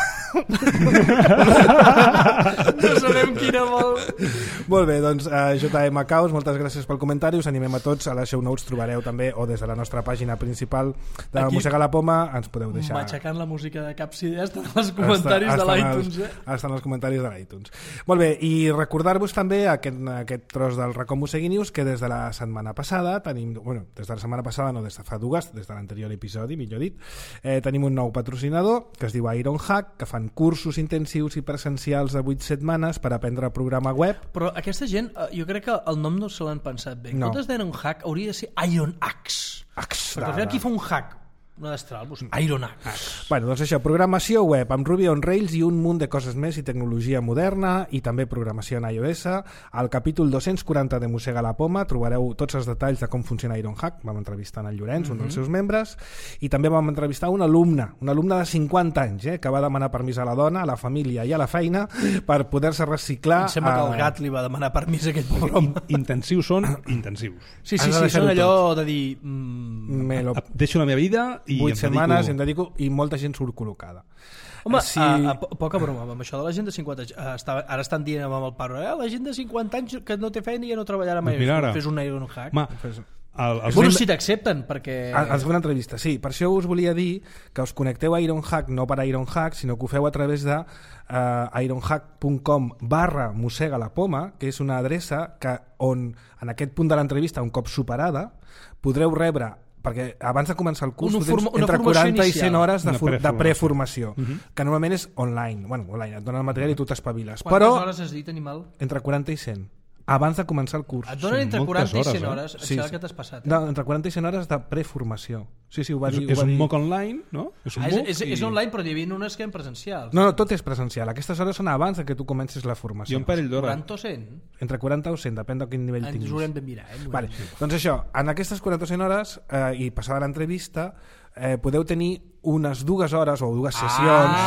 No sabem quina vol. Molt bé, doncs uh, J M Caos, moltes gràcies pel comentari, us animem a tots, a les show notes trobareu també, o des de la nostra pàgina principal de Aquí, Mossega la Poma, ens podeu deixar... Matxacant la música de Caps Idees estan els comentaris Està- de estan l'iTunes, els- eh? estan els comentaris de l'iTunes. Molt bé, i recordar-vos també aquest, aquest tros del racó Mossegui News, que des de la setmana passada tenim, bueno, des de la setmana passada no, des de fa dues, des de l'anterior episodi, millor dit, eh, tenim un nou patrocinador que es diu Ironhack, que fan cursos intensius i presencials de vuit setmanes per aprendre a programar web. Però aquesta gent, eh, jo crec que el nom no se l'han pensat bé. En No. comptes d'Iron Hack hauria de ser Iron Axe. Axe, Perquè al de- final qui fa un hack? Una destral, doncs Iron Axe. Bueno, doncs això, programació web amb Ruby on Rails i un munt de coses més i tecnologia moderna i també programació en iOS. Al capítol dos-cents quaranta de Mossega la Poma trobareu tots els detalls de com funciona Ironhack. Vam entrevistar en el Llorenç, mm-hmm. un dels seus membres, i també vam entrevistar un alumne, un alumne de cinquanta anys, eh, que va demanar permís a la dona, a la família i a la feina per poder-se reciclar. Em sembla que a... el gat li va demanar permís a aquell pobre home. Intensius són intensius. Sí, Has sí, de sí, deixar-ho són allò de dir... Mm, Me lo... Deixo la meva vida i vuit em setmanes dedico... em dedico i molta gent surt col·locada. Home, Si- sí. a, a, po- poca broma, amb això de la gent de cinquanta anys. eh, Estava, ara estan dient amb el pare, eh, la gent de cinquanta anys que no té feina i ja no treballarà mai. Doncs mira ara. Fes un Iron Hack. Home, Fes- el, els Bueno, membres- si t'accepten, perquè... Ah, ens fa una entrevista, sí. Per això us volia dir que us connecteu a Ironhack, no per a Ironhack, sinó que ho feu a través de uh, ironhack punt com barra mossega la poma, que és una adreça que on, en aquest punt de l'entrevista, un cop superada, podreu rebre, perquè abans de començar el curs Una tu tens forma- una entre formació quaranta i inicial. cent hores de, Una for, de preformació. preformació, Mhm. que normalment és online. Bueno, online, et donen el material i tu t'espaviles. Quantes Però hores has dit, animal? entre quaranta i cent, abans de començar el curs. Et donen Són entre moltes quaranta i cent hores, eh? hores. Sí, Això sí. que t'has passat. Eh? No, entre quaranta i cent hores de preformació. Sí, sí, ho va és, dir. ho és va un dir. mock online, no? És un Ah, és, MOOC és, és i- online, però hi havia unes que eren presencials. No, no, tot és presencial. Aquestes hores són abans de que tu comencis la I formació. un parell d'hores. quaranta o cent? Entre quaranta o cent, depèn de quin nivell Ens tinguis. ho haurem de mirar. Eh? Vale. Doncs això, en aquestes quaranta o cent hores eh, i passada l'entrevista eh, podeu tenir unes dues hores o dues sessions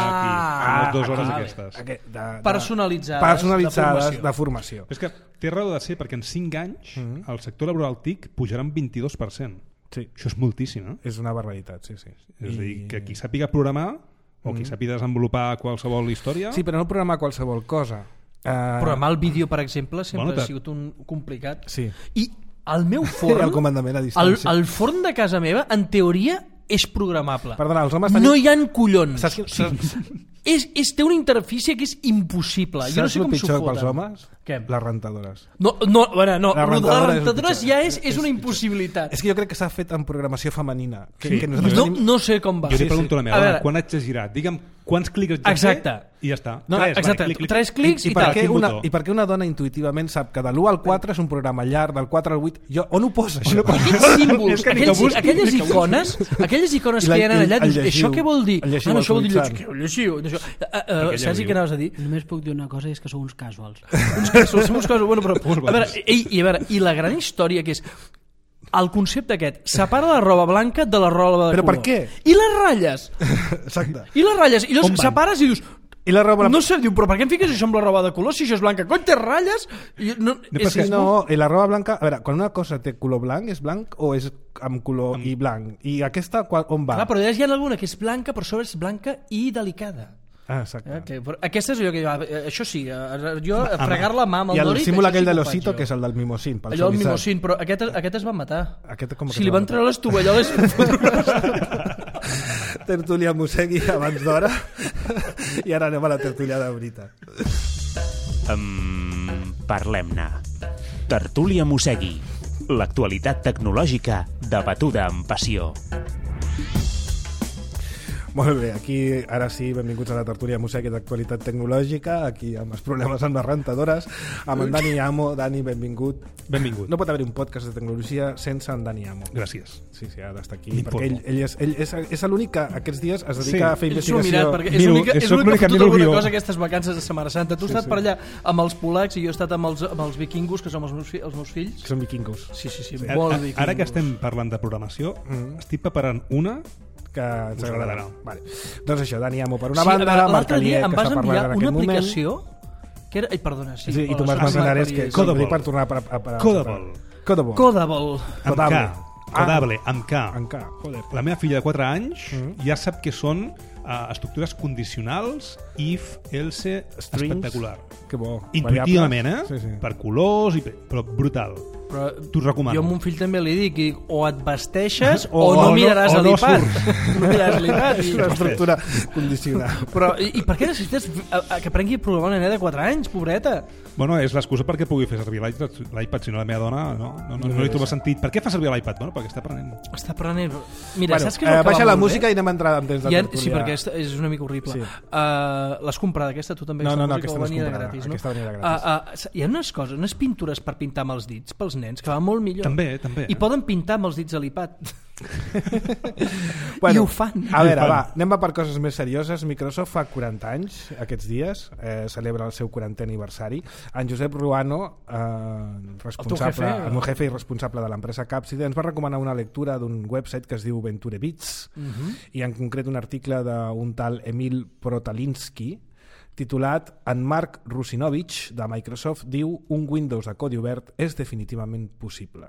Ah, les dues hores vale. aquestes. aquest, de, de, Personalitzades, personalitzades de de formació. formació. És que té raó de ser perquè en cinc anys Mhm. el sector laboral T I C pujarà un vint-i-dos per cent. Sí, Això és moltíssim, eh? és una barbaritat, sí, sí. És a dir, que qui sàpiga programar o qui sàpiga desenvolupar qualsevol història... Sí, però no programar qualsevol cosa. Eh, Programar el vídeo, per exemple, sempre Bueno, ha te- sigut un complicat. Sí. I el meu El forn, comandament a el, distància. el forn de casa meva, en teoria, és programable. Perdona, els homes tenim... No hi ha collons. Saps, qui- saps, És, és, té una interfície que és impossible. Jo no saps sé el com s'ho pitjor foten. pels homes? Què? Les rentadores. No, no, bueno, no, La la, rentadora de és les el rentadores pitjor. ja és, és És una pitjor. impossibilitat. És que jo crec que s'ha fet en programació femenina. Que, Sí. que nosaltres No, tenim... no sé com va. Jo li Sí, pregunto sí. a la meva A dona, veure. quan haig de girar? Digue'm quants clics haig de Exacte. fer i ja està. No, Tres, exacte, vale, clic, clic. tres clics I, i, i, per tal. què quin una, botó? I per què una dona intuïtivament sap que de l'u al quatre és un programa llarg, del quatre al vuit... Jo, on ho posa, això? Aquells símbols, És que ni que aquells, busqui, aquelles ni que busqui. icones, aquelles icones I la- que hi ha allà, el- el dius, llegiu. això què vol dir? El llegiu Ah, no, al això vol dir Twitter. llegiu, llegiu. Això. Uh, uh, Perquè Sergi, llegiu. què anaves a dir? Només puc dir una cosa, i és que sou uns casuals. Uns casos, uns casos, bueno, però, Uns a veure, quants. i, i, a veure, i la gran història que és el concepte aquest, separa la roba blanca de la roba de Però per color. què? I les ratlles? Exacte. I les ratlles? I On llavors van? separes i dius, I la roba... No sé, diu, però per què em fiques això amb la roba de color? Si això és blanca, cony, té ratlles? I no, No, és, sí, no, i la roba blanca... A veure, quan una cosa té color blanc, és blanc o és amb color amb... i blanc? I aquesta, qual, on va? Clar, però hi ha alguna que és blanca, però sobre és blanca i delicada. Ah, exacte. Eh, que, però aquesta és allò que... eh, Això sí, eh, jo fregar-la mà amb el I el Dori... símbol això aquell sí de que ho l'osito, faig que jo. és el del mimosín. Pel Allò del suavitzat. mimosín, però aquest, aquest es va matar. Aquest com que Si es li va van treure les tovalloles... Tertúlia Mosegui abans d'hora i ara anem a la tertúlia de veritat. Um, Parlem-ne. Tertúlia Mosegui. L'actualitat tecnològica debatuda amb passió. Molt bé, aquí ara sí, benvinguts a la tertúlia Mosegui d'actualitat tecnològica, aquí amb els problemes amb les rentadores, amb en Dani Amo. Dani, benvingut. Benvingut. No pot haver un podcast de tecnologia sense en Dani Amo. Gràcies. Sí, sí, ha d'estar aquí, M'informo. perquè ell, ell, és, ell és, és l'únic que aquests dies es dedica Sí. a fer Ell s'ho ha investigació. mirat, perquè és Miro, l'únic que, és és l'únic l'únic que ha que fotut miro el alguna guió. cosa aquestes vacances de Setmana Santa. Tu has Sí, estat sí. per allà amb els polacs i jo he estat amb els, amb els vikingos, que som els meus, fi, els meus fills. Que són vikingos. Sí, sí, sí, Sí. molt Ara, vikingos. ara que estem parlant de programació, Mm. estic preparant una... Que ens Us agradarà. agradarà. Vale. Doncs això, Dani Amo per una Sí, banda, a veure, Marc l'altre Alier, dia em que vas està parlant enviar en una aquest moment. aplicació que era... Ai, perdona, sí. Sí, i hola, Tomàs soc Manzanares, Marc que Alier. Codable. per tornar a... a, a, a Codable. Codable. Codable. Amb Codable. K. Codable, amb K. En K. Joder. La meva filla de quatre anys Mm. ja sap que són uh, estructures condicionals, if, else, Strings. espectacular. Que bo. Intuïtivament, eh? Sí, sí. Per colors, i, però brutal. Però T'ho recomano. jo a mon fill també li dic, i dic, o et vesteixes o, O no no- miraràs o a no l'iPad. surts. No miraràs a l'iPad. És I... una estructura condicional. Però, i, I per què necessites a, a, que aprengui a programar una nena de quatre anys, pobreta? Bueno, és l'excusa perquè pugui fer servir l'iPad, l'iPad, si no la meva dona no, no, no, no li troba sentit. Per què fa servir l'iPad? Bueno, perquè està aprenent. Està aprenent... Mira, Bueno, saps què és el eh, que baixa va la molt música bé? i anem a entrar en temps de Ja, tertúlia. sí, perquè és, és una mica horrible. Sí. Uh, L'has comprada aquesta? Tu també? No, no, no, música, aquesta o no és venia de comprada, gratis, no? aquesta venia de gratis. Uh, uh, hi ha unes coses, unes pintures per pintar amb els dits pels nens que van molt millor. També, també. I poden pintar amb els dits a l'iPad. Bueno, I ho fan. A veure, I ho fan. va, anem a per coses més serioses. Microsoft fa quaranta anys, aquests dies, eh, celebra el seu quarantè aniversari. En Josep Ruano, eh, responsable, jefe, el meu jefe i responsable de l'empresa Capside, ens va recomanar una lectura d'un website que es diu Venture Bits, Uh -huh. i en concret un article d'un tal Emil Protalinsky, titulat En Mark Russinovich, de Microsoft, diu un Windows de codi obert és definitivament possible.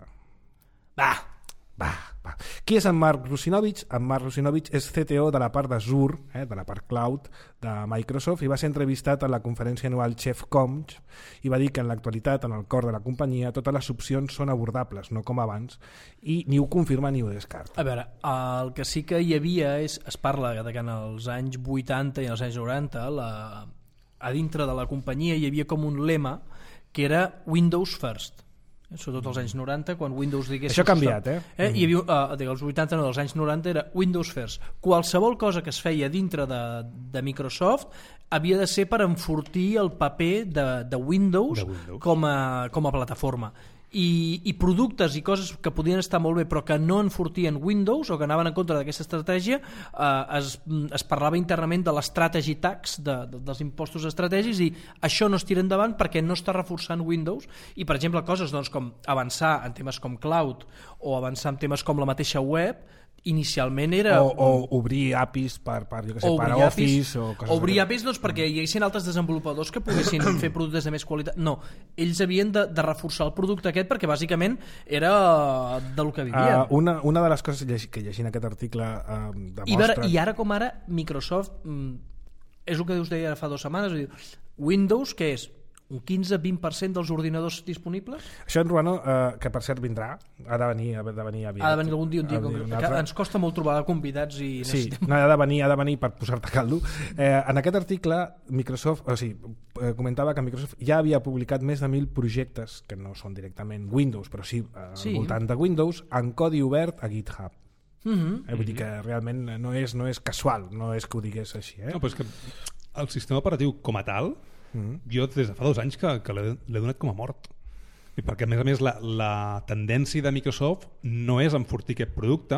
Va, Va, va. Qui és en Mark Russinovich? En Mark Russinovich és C T O de la part d'Azure, eh, de la part cloud de Microsoft, i va ser entrevistat a la conferència anual ChefConf i va dir que en l'actualitat, en el cor de la companyia, totes les opcions són abordables, no com abans, i ni ho confirma ni ho descarta. a veure, el que sí que hi havia és, es parla de que en els anys vuitanta i els anys noranta la, a dintre de la companyia hi havia com un lema que era Windows First, sobretot als anys noranta, quan Windows digués... Això ha canviat, eh? eh? Hi havia, uh, dic, els vuitanta, no, dels anys noranta era Windows First. Qualsevol cosa que es feia dintre de, de Microsoft havia de ser per enfortir el paper de, de, Windows, De Windows. com a, com a plataforma. I, i productes i coses que podien estar molt bé però que no enfortien Windows o que anaven en contra d'aquesta estratègia, eh, es, es parlava internament de l'strategy tax, de, de, dels impostos estratègics, i això no es tira endavant perquè no està reforçant Windows. I per exemple coses doncs, com avançar en temes com cloud o avançar en temes com la mateixa web, inicialment era... O, o obrir A P Is per, per, jo que sé, o per obrir Office APIs, o coses o obrir d'aquestes. A P Is doncs, perquè hi haguessin altres desenvolupadors que poguessin fer productes de més qualitat. No, ells havien de, de reforçar el producte aquest perquè bàsicament era del que vivien. Uh, una, una de les coses llegi, que llegint aquest article uh, demostra... I, veure, I ara com ara Microsoft mm, és el que us deia fa dues setmanes, dir, Windows, què és? Un quinze a vint per cent dels ordinadors disponibles? Això en Ruano, uh, que per cert vindrà, ha de venir, ha de venir aviat. Ha de venir algun dia, un dia Ha de venir concret, un que altre. ens costa molt trobar convidats i Sí, necessitem... no, ha de venir, ha de venir per posar-te caldo. Eh, en aquest article, Microsoft, o sigui, eh, comentava que Microsoft ja havia publicat més de mil projectes, que no són directament Windows, però sí, eh, Sí. al voltant de Windows, en codi obert a GitHub. Mm-hmm. Eh, vull dir que realment no és, no és casual, no és que ho digués així. Eh? No, però és que el sistema operatiu com a tal, Mm. jo des de fa dos anys que, que l'he l'he donat com a mort. I perquè a més a més la, la tendència de Microsoft no és enfortir aquest producte,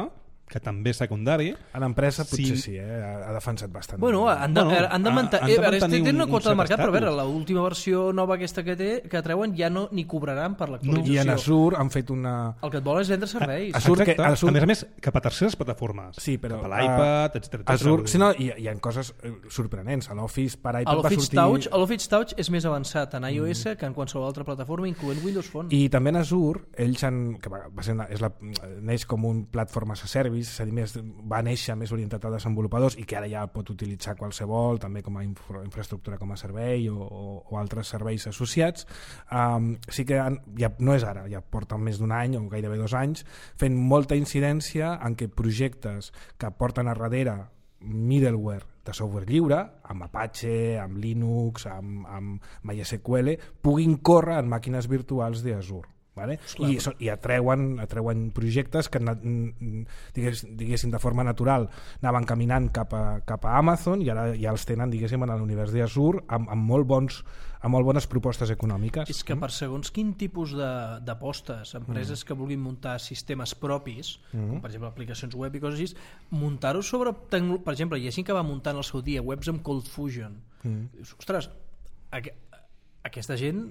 que també és secundari. En empresa potser sí, Sí. sí eh? ha, ha defensat bastant. Bueno, han de, Bueno, han de, han- mantenir, han de eh, a veure, mantenir tenen una un- quota un de mercat, cert però a veure, estatus. l'última versió nova aquesta que té, que treuen, ja no ni cobraran per I l'actualització. en Azure han fet una... El que et volen és vendre serveis. Azure, Exacte. que- Azure- A més a més, cap a terceres plataformes. Sí, però... Cap a l'iPad, uh, etcètera, etcètera. Azure, sí, no, hi, hi ha coses eh, sorprenents. A l'Office per A iPad va l'Office sortir... Touch, a l'Office Touch és més avançat en iOS mm. que en qualsevol altra plataforma, incloent Windows Phone. I també en Azure, ells han, que va, va ser una, és la, neix com un platform as a service, és a dir, més, va néixer més orientat a desenvolupadors i que ara ja pot utilitzar qualsevol, també com a infra, infraestructura com a servei o, o, o altres serveis associats. Um, sí que han, ja, no és ara, ja porten més d'un any o gairebé dos anys, fent molta incidència en què projectes que porten a darrere middleware de software lliure, amb Apache, amb Linux, amb, amb MySQL, puguin córrer en màquines virtuals d'Azure. Vale? I, so, i atreuen, atreuen projectes que digués, diguéssim de forma natural anaven caminant cap a, cap a Amazon i ara ja els tenen diguéssim en l'univers d'Azure amb, amb, molt bons, amb molt bones propostes econòmiques. És que per segons quin tipus d'apostes, empreses mm. que vulguin muntar sistemes propis, mm. com per exemple aplicacions web i coses així, muntar-ho sobre... Per exemple, hi ha gent que va muntar en el seu dia webs amb Cold Fusion. Mm. Dius, ostres, aqu aquesta gent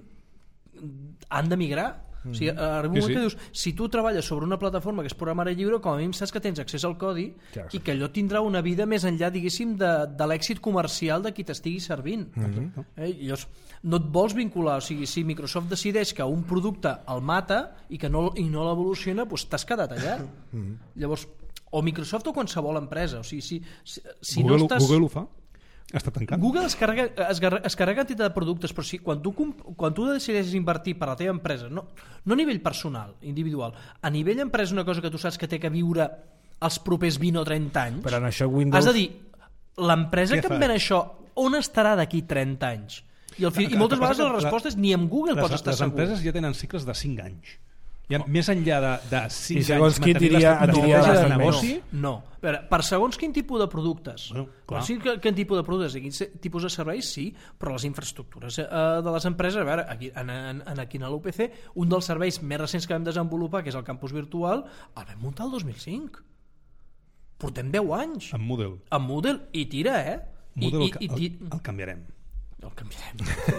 han de migrar. Mm. O sigui, arriba un moment sí, sí. que dius, si tu treballes sobre una plataforma que és programari lliure, com a mínim saps que tens accés al codi ja, sí. i que allò tindrà una vida més enllà, diguéssim, de, de l'èxit comercial de qui t'estigui servint. Mm-hmm. eh? I llavors, no et vols vincular, o sigui, si Microsoft decideix que un producte el mata i que no, i no l'evoluciona, doncs t'has quedat allà. Mm-hmm. Llavors, o Microsoft o qualsevol empresa, o sigui, si, si, si Google, no estàs... Google ho fa? Està tancat. Google es carrega, es, es carrega quantitat de productes, però si, quan, tu, quan tu decideixes invertir per a la teva empresa, no, no a nivell personal, individual, a nivell empresa, una cosa que tu saps que té que viure els propers vint o trenta anys, però en això Windows... has de dir, l'empresa que em ven això, on estarà d'aquí trenta anys? I, el, i moltes vegades la resposta és ni amb Google les, pots estar les segur. Les empreses ja tenen cicles de cinc anys. Ja, més enllà de, de cinc I segons anys qui diria, no, diria de bastant negoci, no, no. Per, per segons quin tipus de productes, bueno, clar. sí, que, quin tipus de productes i quins tipus de serveis, sí, però les infraestructures eh, de les empreses, a veure, aquí, en, en, en, aquí a l'U P C, un dels serveis més recents que vam desenvolupar, que és el campus virtual, el vam muntar el dos mil cinc. Portem deu anys. amb Moodle. Amb Moodle, i tira, eh? Moodle I, el, i, i, el, el canviarem. el canviarem.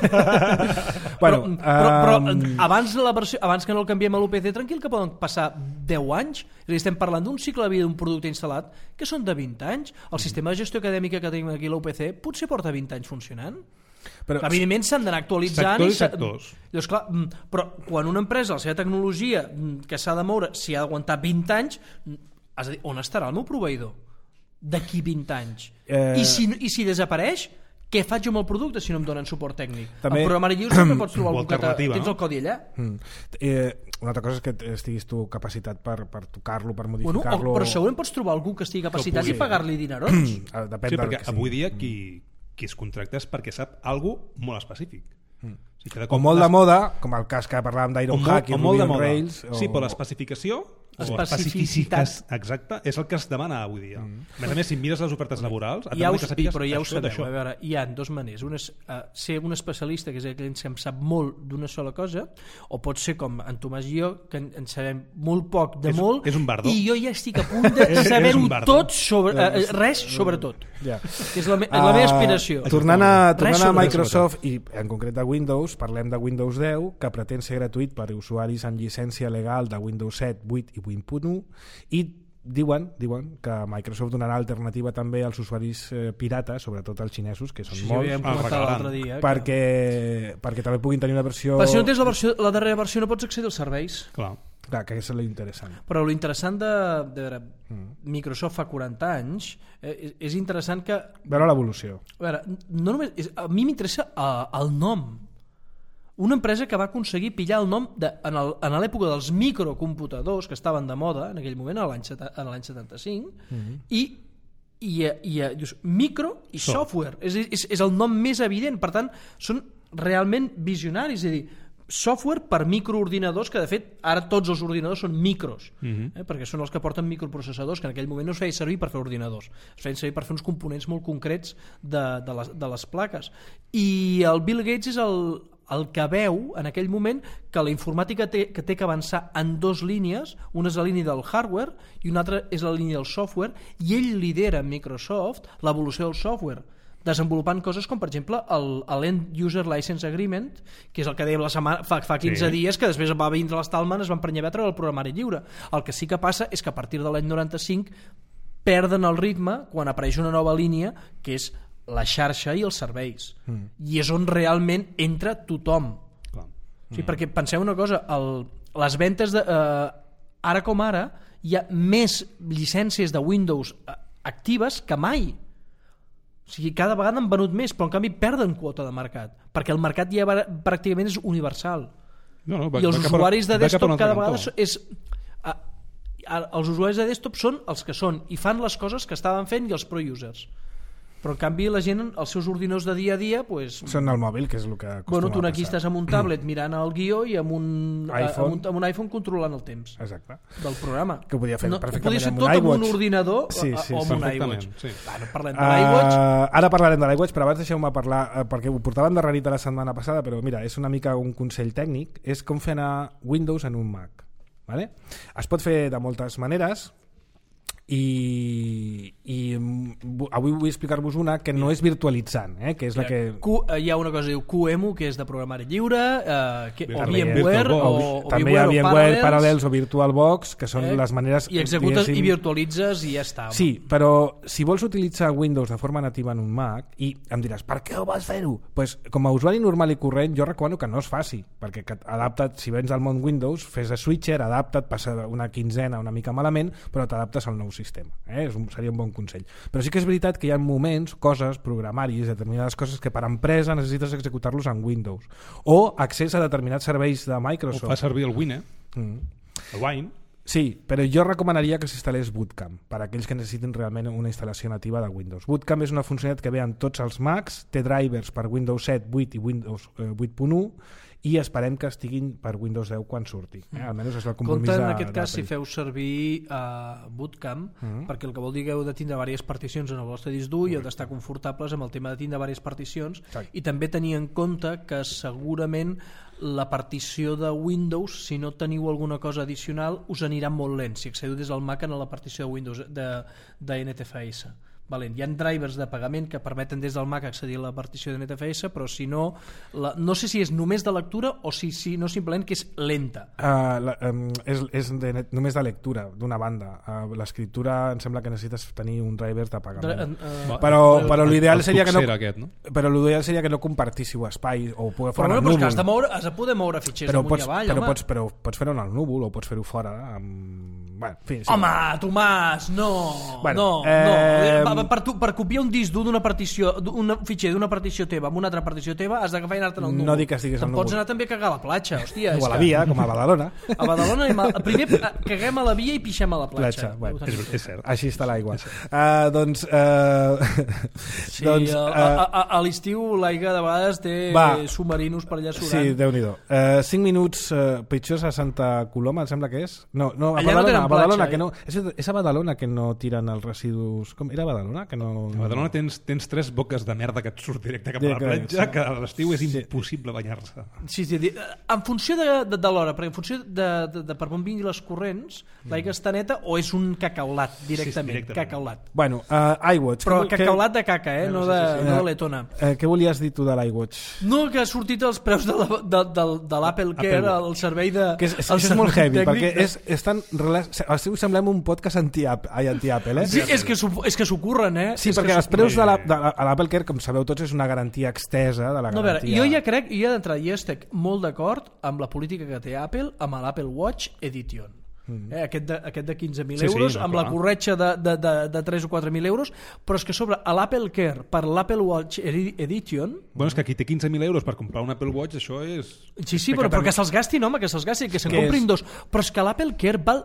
Bueno, però, però, però um... abans, la versió, abans que no el canviem a l'U P C, tranquil que poden passar deu anys. És a dir, estem parlant d'un cicle de vida d'un producte instal·lat que són de vint anys. El sistema de gestió acadèmica que tenim aquí a l'U P C potser porta vint anys funcionant. Però, evidentment s'han d'anar actualitzant sectors i i sectors. Llavors, clar, però quan una empresa, la seva tecnologia que s'ha de moure, si ha d'aguantar vint anys, has de dir, on estarà el meu proveïdor d'aquí vint anys? Eh... I, si, i si desapareix, què faig amb el producte si no em donen suport tècnic? També... El programari lliure sempre pots trobar algú que alternativa, tens el codi allà. Mm. Eh, una altra cosa és que estiguis tu capacitat per, per tocar-lo, per Bueno, modificar-lo... o, però segurament pots trobar algú que estigui capacitat pugui. i pagar-li dinerons. Ah, depèn Sí, del perquè que sigui. avui dia qui, qui es contracta és perquè sap algo molt específic. Mm. O, sigui, cada O cop molt de les- moda, com el cas que parlàvem o d'Iron molt, Hack i o molt Ruby de on moda. Rails... O... Sí, però l'especificació o Especificitat. especificitat, exacte, és el que es demana avui dia. Mm. A més a més, si mires les ofertes laborals, et Ja ho, demana que sapigues però ja ho això sabeu, d'això. a veure, hi ha dues maneres. Una és uh, ser un especialista, que és aquell que en sap molt d'una sola cosa, o pot ser com en Tomàs i jo, que en, en sabem molt poc de És- molt, és un bardo. i jo ja estic a punt de És saber-ho un bardo. tot, sobre, uh, res sobre tot. Ja. Que és la, me, la meva aspiració. Uh, tornant a, tornant a sobre Microsoft i en concret de Windows, parlem de Windows deu, que pretén ser gratuït per a usuaris amb llicència legal de Windows set, vuit i vuit punt u, i diuen, diuen que Microsoft donarà alternativa també als usuaris eh, pirates, sobretot als xinesos, que són Sí, molts, ja hem Ah, comentat regalaran. l'altre dia. perquè, perquè també puguin tenir una versió... Però si no tens la, versió, la darrera versió no pots accedir als serveis. Clar. Clar, que és l'interessant. Però l'interessant de, de veure, Mm. Microsoft fa quaranta anys eh, és, és interessant que Veure l'evolució. a, veure, no només, és, a mi m'interessa uh, el nom. Una empresa que va aconseguir pillar el nom de, en el- en l'època dels microcomputadors que estaven de moda en aquell moment, a l'any seta- a l'any setanta-cinc, Mm-hmm. i i, i, i dius, micro i So. software és, és, és el nom més evident, per tant són realment visionaris, és a dir, software per microordinadors, que de fet ara tots els ordinadors són micros, Mhm. eh, perquè són els que porten microprocessadors, que en aquell moment no es feia servir per fer ordinadors, es feien servir per fer uns components molt concrets de, de, les, de les plaques. I el Bill Gates és el, el que veu en aquell moment que la informàtica té, que té que avançar en dos línies, una és la línia del hardware i una altra és la línia del software, i ell lidera a Microsoft l'evolució del software, desenvolupant coses com per exemple el, l'End User License Agreement, que és el que dèiem la setmana, fa, fa quinze sí. dies, que després va vindre l'Stallman, es van prenyar a treure el programari lliure. El que sí que passa és que a partir de l'any noranta-cinc perden el ritme quan apareix una nova línia que és la xarxa i els serveis, mm. i és on realment entra tothom. Clar. Mm. Sí, perquè penseu una cosa, el, les ventes de, eh, ara com ara hi ha més llicències de Windows actives que mai. O sigui, cada vegada han venut més, però en canvi perden quota de mercat, perquè el mercat ja pràcticament és universal. No, no, va, i els usuaris de desktop cada vegada és... A, a, els usuaris de desktop són els que són i fan les coses que estaven fent i els pro users. Però en canvi la gent, els seus ordinadors de dia a dia pues, són el mòbil, que és el que acostuma bueno, tu aquí a passar. Estàs amb un tablet mirant el guió i amb un iPhone, amb un, amb un iPhone controlant el temps. Exacte. Del programa. Que ho podia fer no, perfectament podia ser amb un tot iWatch. amb un ordinador sí, sí, o amb un iWatch. Sí. Bueno, parlem de l'iWatch. Uh, ara parlarem de l'iWatch, però abans deixeu-me parlar, uh, perquè ho portaven de rarit la setmana passada, però mira, és una mica un consell tècnic, és com fer anar Windows en un Mac. Vale? Es pot fer de moltes maneres, i, i avui vull explicar-vos una que no és virtualitzant, eh? Que és la que... Q, hi ha una cosa que diu Q E M U, que és de programari lliure, eh, que, o també VMware, o, o, o també hi ha VMware, Parallels o VirtualBox, que són eh? les maneres... I executes i virtualitzes i ja està. Sí, però si vols utilitzar Windows de forma nativa en un Mac, i em diràs, per què ho vas fer-ho? Pues, com a usuari normal i corrent, jo recomano que no es faci, perquè adapta't, si vens al món Windows, fes a switcher, adapta't, passa una quinzena una mica malament, però t'adaptes al nou sistema. Eh? És un, seria un bon consell. Però sí que és veritat que hi ha moments, coses, programaris, determinades coses que per empresa necessites executar-los en Windows. O accés a determinats serveis de Microsoft. O fa servir el Wine, mm. el Wine. Sí, però jo recomanaria que s'instal·lés Bootcamp per a aquells que necessitin realment una instal·lació nativa de Windows. Bootcamp és una funcionalitat que ve en tots els Macs, té drivers per Windows set, vuit i Windows eh, vuit punt u, i esperem que estiguin per Windows deu quan surti. Eh? Almenys és el compromís Compte de, en aquest cas si feu servir uh, Bootcamp, mm-hmm. perquè el que vol dir que heu de tindre diverses particions en el vostre disc dur i heu d'estar confortables amb el tema de tindre diverses particions. Exacte. I també tenir en compte que segurament la partició de Windows, si no teniu alguna cosa addicional, us anirà molt lent si accediu des del Mac a la partició de Windows de, de N T F S. Valent. Hi ha drivers de pagament que permeten des del Mac accedir a la partició de N T F S, però si no, la, no sé si és només de lectura o si, si no simplement que és lenta. Uh, la, um, és és de, només de lectura, d'una banda. Uh, l'escriptura em sembla que necessites tenir un driver de pagament. Uh, uh, però però l'ideal seria que no, aquest, no? però l'ideal seria que no compartíssiu espai o poder fer-ho al núvol. Però has de, moure, has de poder moure fitxers però amunt pots, i avall, però home. Pots, però pots fer-ho en el núvol o pots fer-ho fora amb... Bueno, en fi, sí. Home, Tomàs, no, bueno, no, eh... no. Per, tu, per copiar un disc dur d'una partició, un fitxer d'una partició teva amb una altra partició teva, has d'agafar i anar-te'n al núvol. No dic que estiguis al núvol. Te'n pots anar també a cagar a la platja, hòstia. O a la via, com a Badalona. A Badalona, primer caguem a la via i pixem a la platja. platja bueno, és, és cert. Així està l'aigua. Uh, doncs... Uh... Sí, doncs, uh... a, a, a l'estiu l'aigua de vegades té va. submarinos per allà surant. Sí, Déu-n'hi-do. Uh, cinc minuts uh, pitjors a Santa Coloma, em sembla que és. No, no a allà Badalona, no a Badalona, platja, que no... És, és a Badalona que no tiren els residus... Com era a Badalona? Que no... A Badalona tens, tens tres boques de merda que et surt directe cap a la platja, que a l'estiu és impossible banyar-se. Sí, sí, en funció de, de, de l'hora, perquè en funció de, de, de per on vinguin les corrents, l'aigua està neta o és un cacaulat directament, sí, directament. cacaulat. Bueno, uh, iWatch. Però que, cacaulat de caca, eh? No, no, de, sí, sí. no de letona. Uh, què volies dir tu de l'iWatch? No, que ha sortit els preus de, la, de, de, de l'Apple Care, Apple. el servei de... Que és, és, això és molt heavy, perquè és, estan, estem semblem un podcast anti-Apple, anti eh? Sí, és que s'ho curren, eh? Sí, és perquè els preus de l'Apple Care, com sabeu tots, és una garantia extesa de la garantia... No, a veure, jo ja crec, jo d'entrada, jo estic molt d'acord amb la política que té Apple amb l'Apple Watch Edition. Mm. Eh, aquest, de, aquest de quinze mil sí, euros, sí, no, amb clar. la corretja de, de, de, de tres o quatre mil euros, però és que sobre l'Apple Care per l'Apple Watch Edition... Bueno, és que aquí té quinze mil euros per comprar un Apple Watch, això és... Sí, sí, però, però que se'ls gastin, home, que se'ls gastin, que se'n comprin és... dos. Però és que l'Apple Care val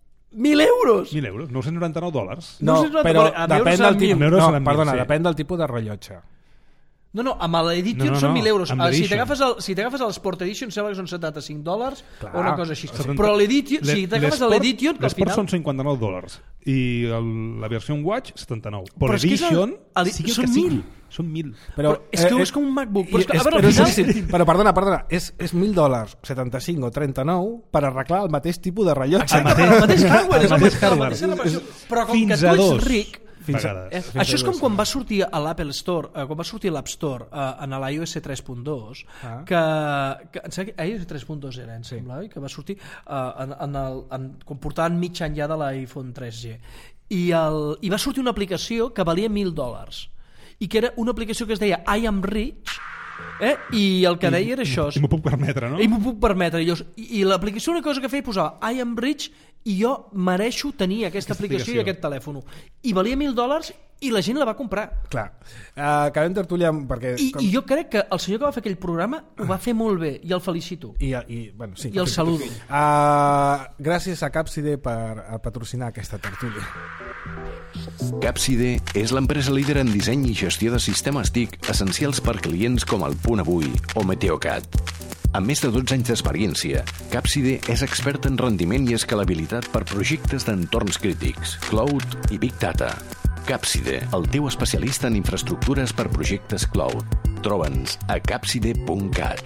mil euros! Mil euros, nou-cents noranta-nou dòlars. No, però depèn del, tipus, no, perdona, sí. depèn del tipus de rellotge. No, no, amb l'Edition No, no, són no, mil euros. amb Ah, si l'Edition. t'agafes el, si t'agafes el Sport Edition sembla que són setanta-cinc dòlars Clar. o una cosa així. setanta Però l'Edition, si t'agafes l'Esport- l'Edition, que al l'Esport final... són cinquanta-nou dòlars i el, la versió Watch setanta-nou. Però, Però és que és el- l'Edition el- sigui el són que sigui. mil. Són mil. Però és que és com un MacBook. Però és que, a és, veure, però, al final... sí, sí, però perdona, perdona, és, és mil dòlars, setanta-cinc o trenta-nou per arreglar el mateix tipus de rellotge. Exacte, el mateix hardware, és el el mateix mateix la hardware. mateixa reparació. Però com Fins que tu a ets dos. ric... Fins a- vegades. Eh, Fins a això és com dos, quan va sortir a l'Apple Store, eh, quan va sortir a l'App Store eh, en l'iOS tres punt dos, Ah. que, que em sembla que iOS tres punt dos era, em sembla, oi? Que va sortir eh, en, en el, en, quan portaven mig any ja de l'iPhone tres G. I, el, I va sortir una aplicació que valia mil dòlars i que era una aplicació que es deia I am rich, eh? I el que deia era això. I m'ho puc permetre, no? I m'ho puc permetre. I, jo, i, i l'aplicació una cosa que feia posava I am rich i jo mereixo tenir aquesta, aquesta aplicació, aplicació i aquest telèfon. I valia mil dòlars i la gent la va comprar. Clar. Uh, acabem tertúlia amb- perquè... I, com- I jo crec que el senyor que va fer aquell programa ho va fer molt bé i el felicito. I, i, bueno, sí, I el saludo. Uh, gràcies a Capside per a patrocinar aquesta tertúlia. Capside és l'empresa líder en disseny i gestió de sistemes T I C essencials per clients com el Punt Avui o Meteocat. Amb més de dotze anys d'experiència, Capside és expert en rendiment i escalabilitat per projectes d'entorns crítics, cloud i big data. Capside, el teu especialista en infraestructures per projectes cloud. Troba'ns a capside punt cat.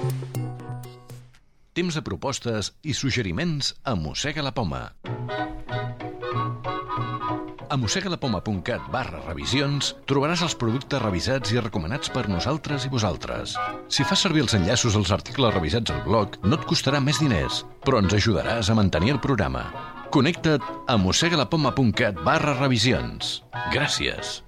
Temps de propostes i suggeriments a Mossega la Poma. A mossegalapoma.cat barra revisions trobaràs els productes revisats i recomanats per nosaltres i vosaltres. Si fas servir els enllaços als articles revisats al blog, no et costarà més diners, però ens ajudaràs a mantenir el programa. Connecta't a mossegalapoma.cat barra revisions. Gràcies.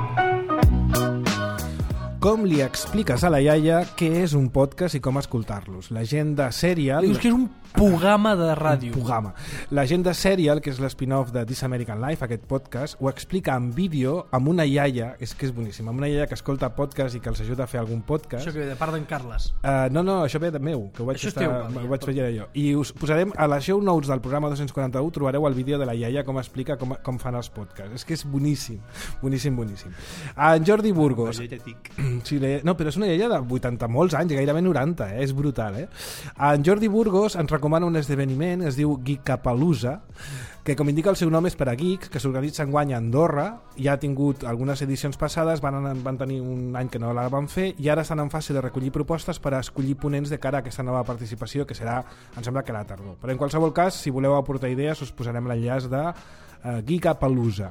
Com li expliques a la iaia què és un podcast i com escoltar-los? La gent de Serial... Dius que és un programa de ràdio. Un programa. La gent de Serial, que és l'spin-off de This American Life, aquest podcast, ho explica en vídeo amb una iaia, és que és boníssim, amb una iaia que escolta podcast i que els ajuda a fer algun podcast. Això que ve de part d'en Carles. Uh, no, no, això ve de meu, que ho vaig, Això és estar, teu, vale, ho vaig ja, fer jo. I us posarem a les show notes del programa dos-cents quaranta-u, trobareu el vídeo de la iaia com explica com, com fan els podcasts. És que és boníssim, boníssim, boníssim. En Jordi Burgos... Sí, la, no, però és una iaia de vuitanta molts anys, gairebé noranta, eh? És brutal, eh? En Jordi Burgos ens recomana un esdeveniment, es diu Geekapalooza, que com indica el seu nom és per a geeks, que s'organitza enguany a Andorra, ja ha tingut algunes edicions passades, van, van tenir un any que no la van fer, i ara estan en fase de recollir propostes per a escollir ponents de cara a aquesta nova participació, que serà, em sembla que a la tardor. Però en qualsevol cas, si voleu aportar idees, us posarem l'enllaç de uh, Geekapalooza.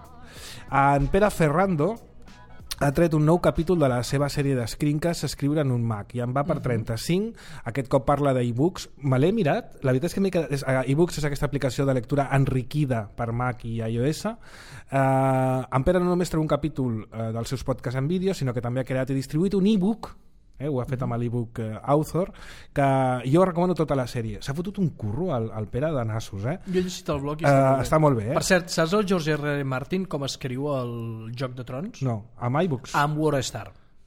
En Pere Ferrando ha tret un nou capítol de la seva sèrie de Screencast Escriure en un Mac i en va per trenta-cinc, aquest cop parla d'e-books. Me l'he mirat, la veritat és que m'he quedat... e-books és aquesta aplicació de lectura enriquida per Mac i iOS. Uh, en Pere no només treu un capítol uh, dels seus podcasts en vídeo, sinó que també ha creat i distribuït un e-book, eh, ho ha fet amb l'e-book uh, Author, que jo recomano tota la sèrie. S'ha fotut un curro al, al Pere de nassos, eh? Jo he llegit el blog i Uh, està, molt bé. està molt bé, eh? Per cert, saps el George R. R. Martin com escriu el Joc de Trons? No, amb iBooks. Amb WordStar.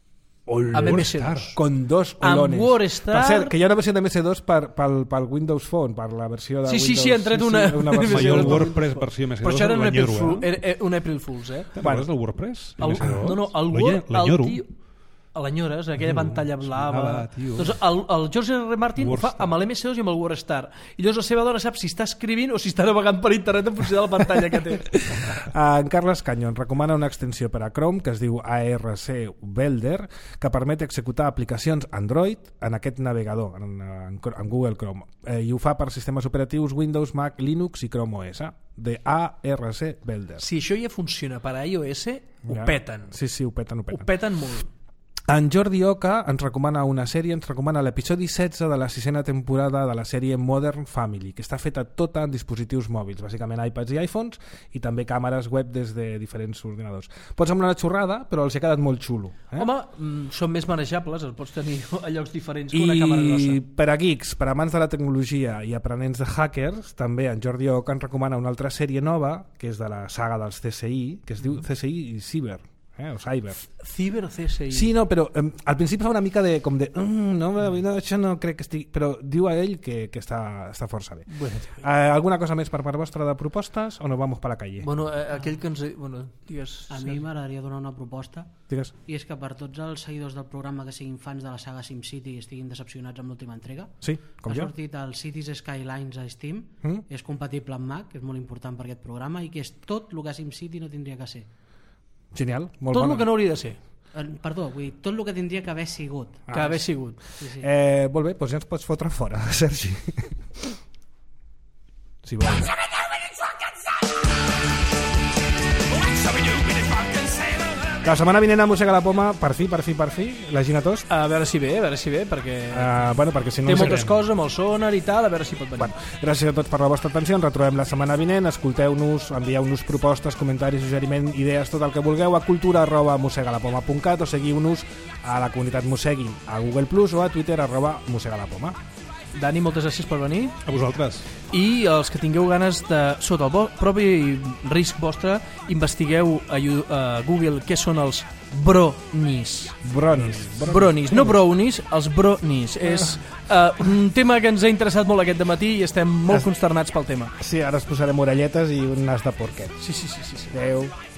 Olor, amb M S dos. Con dos Amb olones. WordStar. Per cert, que hi ha una versió de M S dos per, pel, pel Windows Phone, per la versió de Sí, sí, Windows... sí, han tret una- una versió. Jo el dos. WordPress versió més Però això era un April, l'enyoro, Fool, eh? era, un April Fools, eh? Te'n recordes del WordPress? El, M S dos? no, no, el L'enye- Word... El l'enyoro. tio, a l'enyores, aquella Tio, pantalla blava. sonava, tio. Doncs el, el George R. R. Martin ho fa WordStar. amb l'M S dos i amb el WordStar. I llavors la seva dona sap si està escrivint o si està navegant per internet en funció de la pantalla que té. En Carles Canyon recomana una extensió per a Chrome que es diu A R C Builder, que permet executar aplicacions Android en aquest navegador, en, en, en Google Chrome. Eh, I ho fa per sistemes operatius Windows, Mac, Linux i Chrome O S, de A R C Builder. Si això ja funciona per a iOS, ho Ja. peten. Sí, sí, ho peten, ho Ho peten. peten molt. En Jordi Oca ens recomana una sèrie, ens recomana l'episodi setze de la sisena temporada de la sèrie Modern Family, que està feta tota en dispositius mòbils, bàsicament iPads i iPhones, i també càmeres web des de diferents ordinadors. Pot semblar una xorrada, però els ha quedat molt xulo. Eh? Home, mm, són més manejables, els pots tenir a llocs diferents que una càmera grossa. I per a geeks, per amants de la tecnologia i aprenents de hackers, també en Jordi Oca ens recomana una altra sèrie nova, que és de la saga dels C S I, que es diu C S I i Cyber. eh? O cyber. Ciber C S I. Sí, no, però eh, al principi fa una mica de... com de mm, no, no, això no crec que estigui... Però diu a ell que, que està, està força bé. Bueno, eh, alguna cosa més per part vostra de propostes o no vamos per la calle? bueno eh, aquell que ens... Bueno, digues... A mi m'agradaria donar una proposta, Digues. i és que per tots els seguidors del programa que siguin fans de la saga SimCity i estiguin decepcionats amb l'última entrega, Sí, com ha jo. sortit el Cities Skylines a Steam, Mm? és compatible amb Mac, és molt important per aquest programa, i que és tot el que SimCity no tindria que ser. Genial, molt Tot bona. el que no hauria de ser, Eh, Perdó, vull dir, tot el que tindria que haver sigut. que haver sigut. Sí, sí. Eh, molt bé, doncs ja ens pots fotre fora, Sergi. Si vols. La setmana vinent a Mossega la Poma, per fi, per fi, per fi, la Gina Tost. A veure si ve, a veure si ve, perquè Uh, bueno, perquè si no... té ens moltes anem. coses amb el sonar i tal, a veure si pot venir. Bueno, gràcies a tots per la vostra atenció, ens retrobem la setmana vinent, escolteu-nos, envieu-nos propostes, comentaris, suggeriment, idees, tot el que vulgueu a cultura arroba mossegalapoma punt cat o seguiu-nos a la comunitat Mossegui a Google Plus o a Twitter arroba mossegalapoma. Dani, moltes gràcies per venir. A vosaltres. I els que tingueu ganes de, sota el vo- propi risc vostre, investigueu a, Yu- a Google què són els bronis. Bronis. Bronis, no brownies, els bronis. És uh, un tema que ens ha interessat molt aquest dematí i estem molt consternats pel tema. Sí, ara es posarem orelletes i un nas de porquet. Sí, sí, sí, sí. sí. Adéu.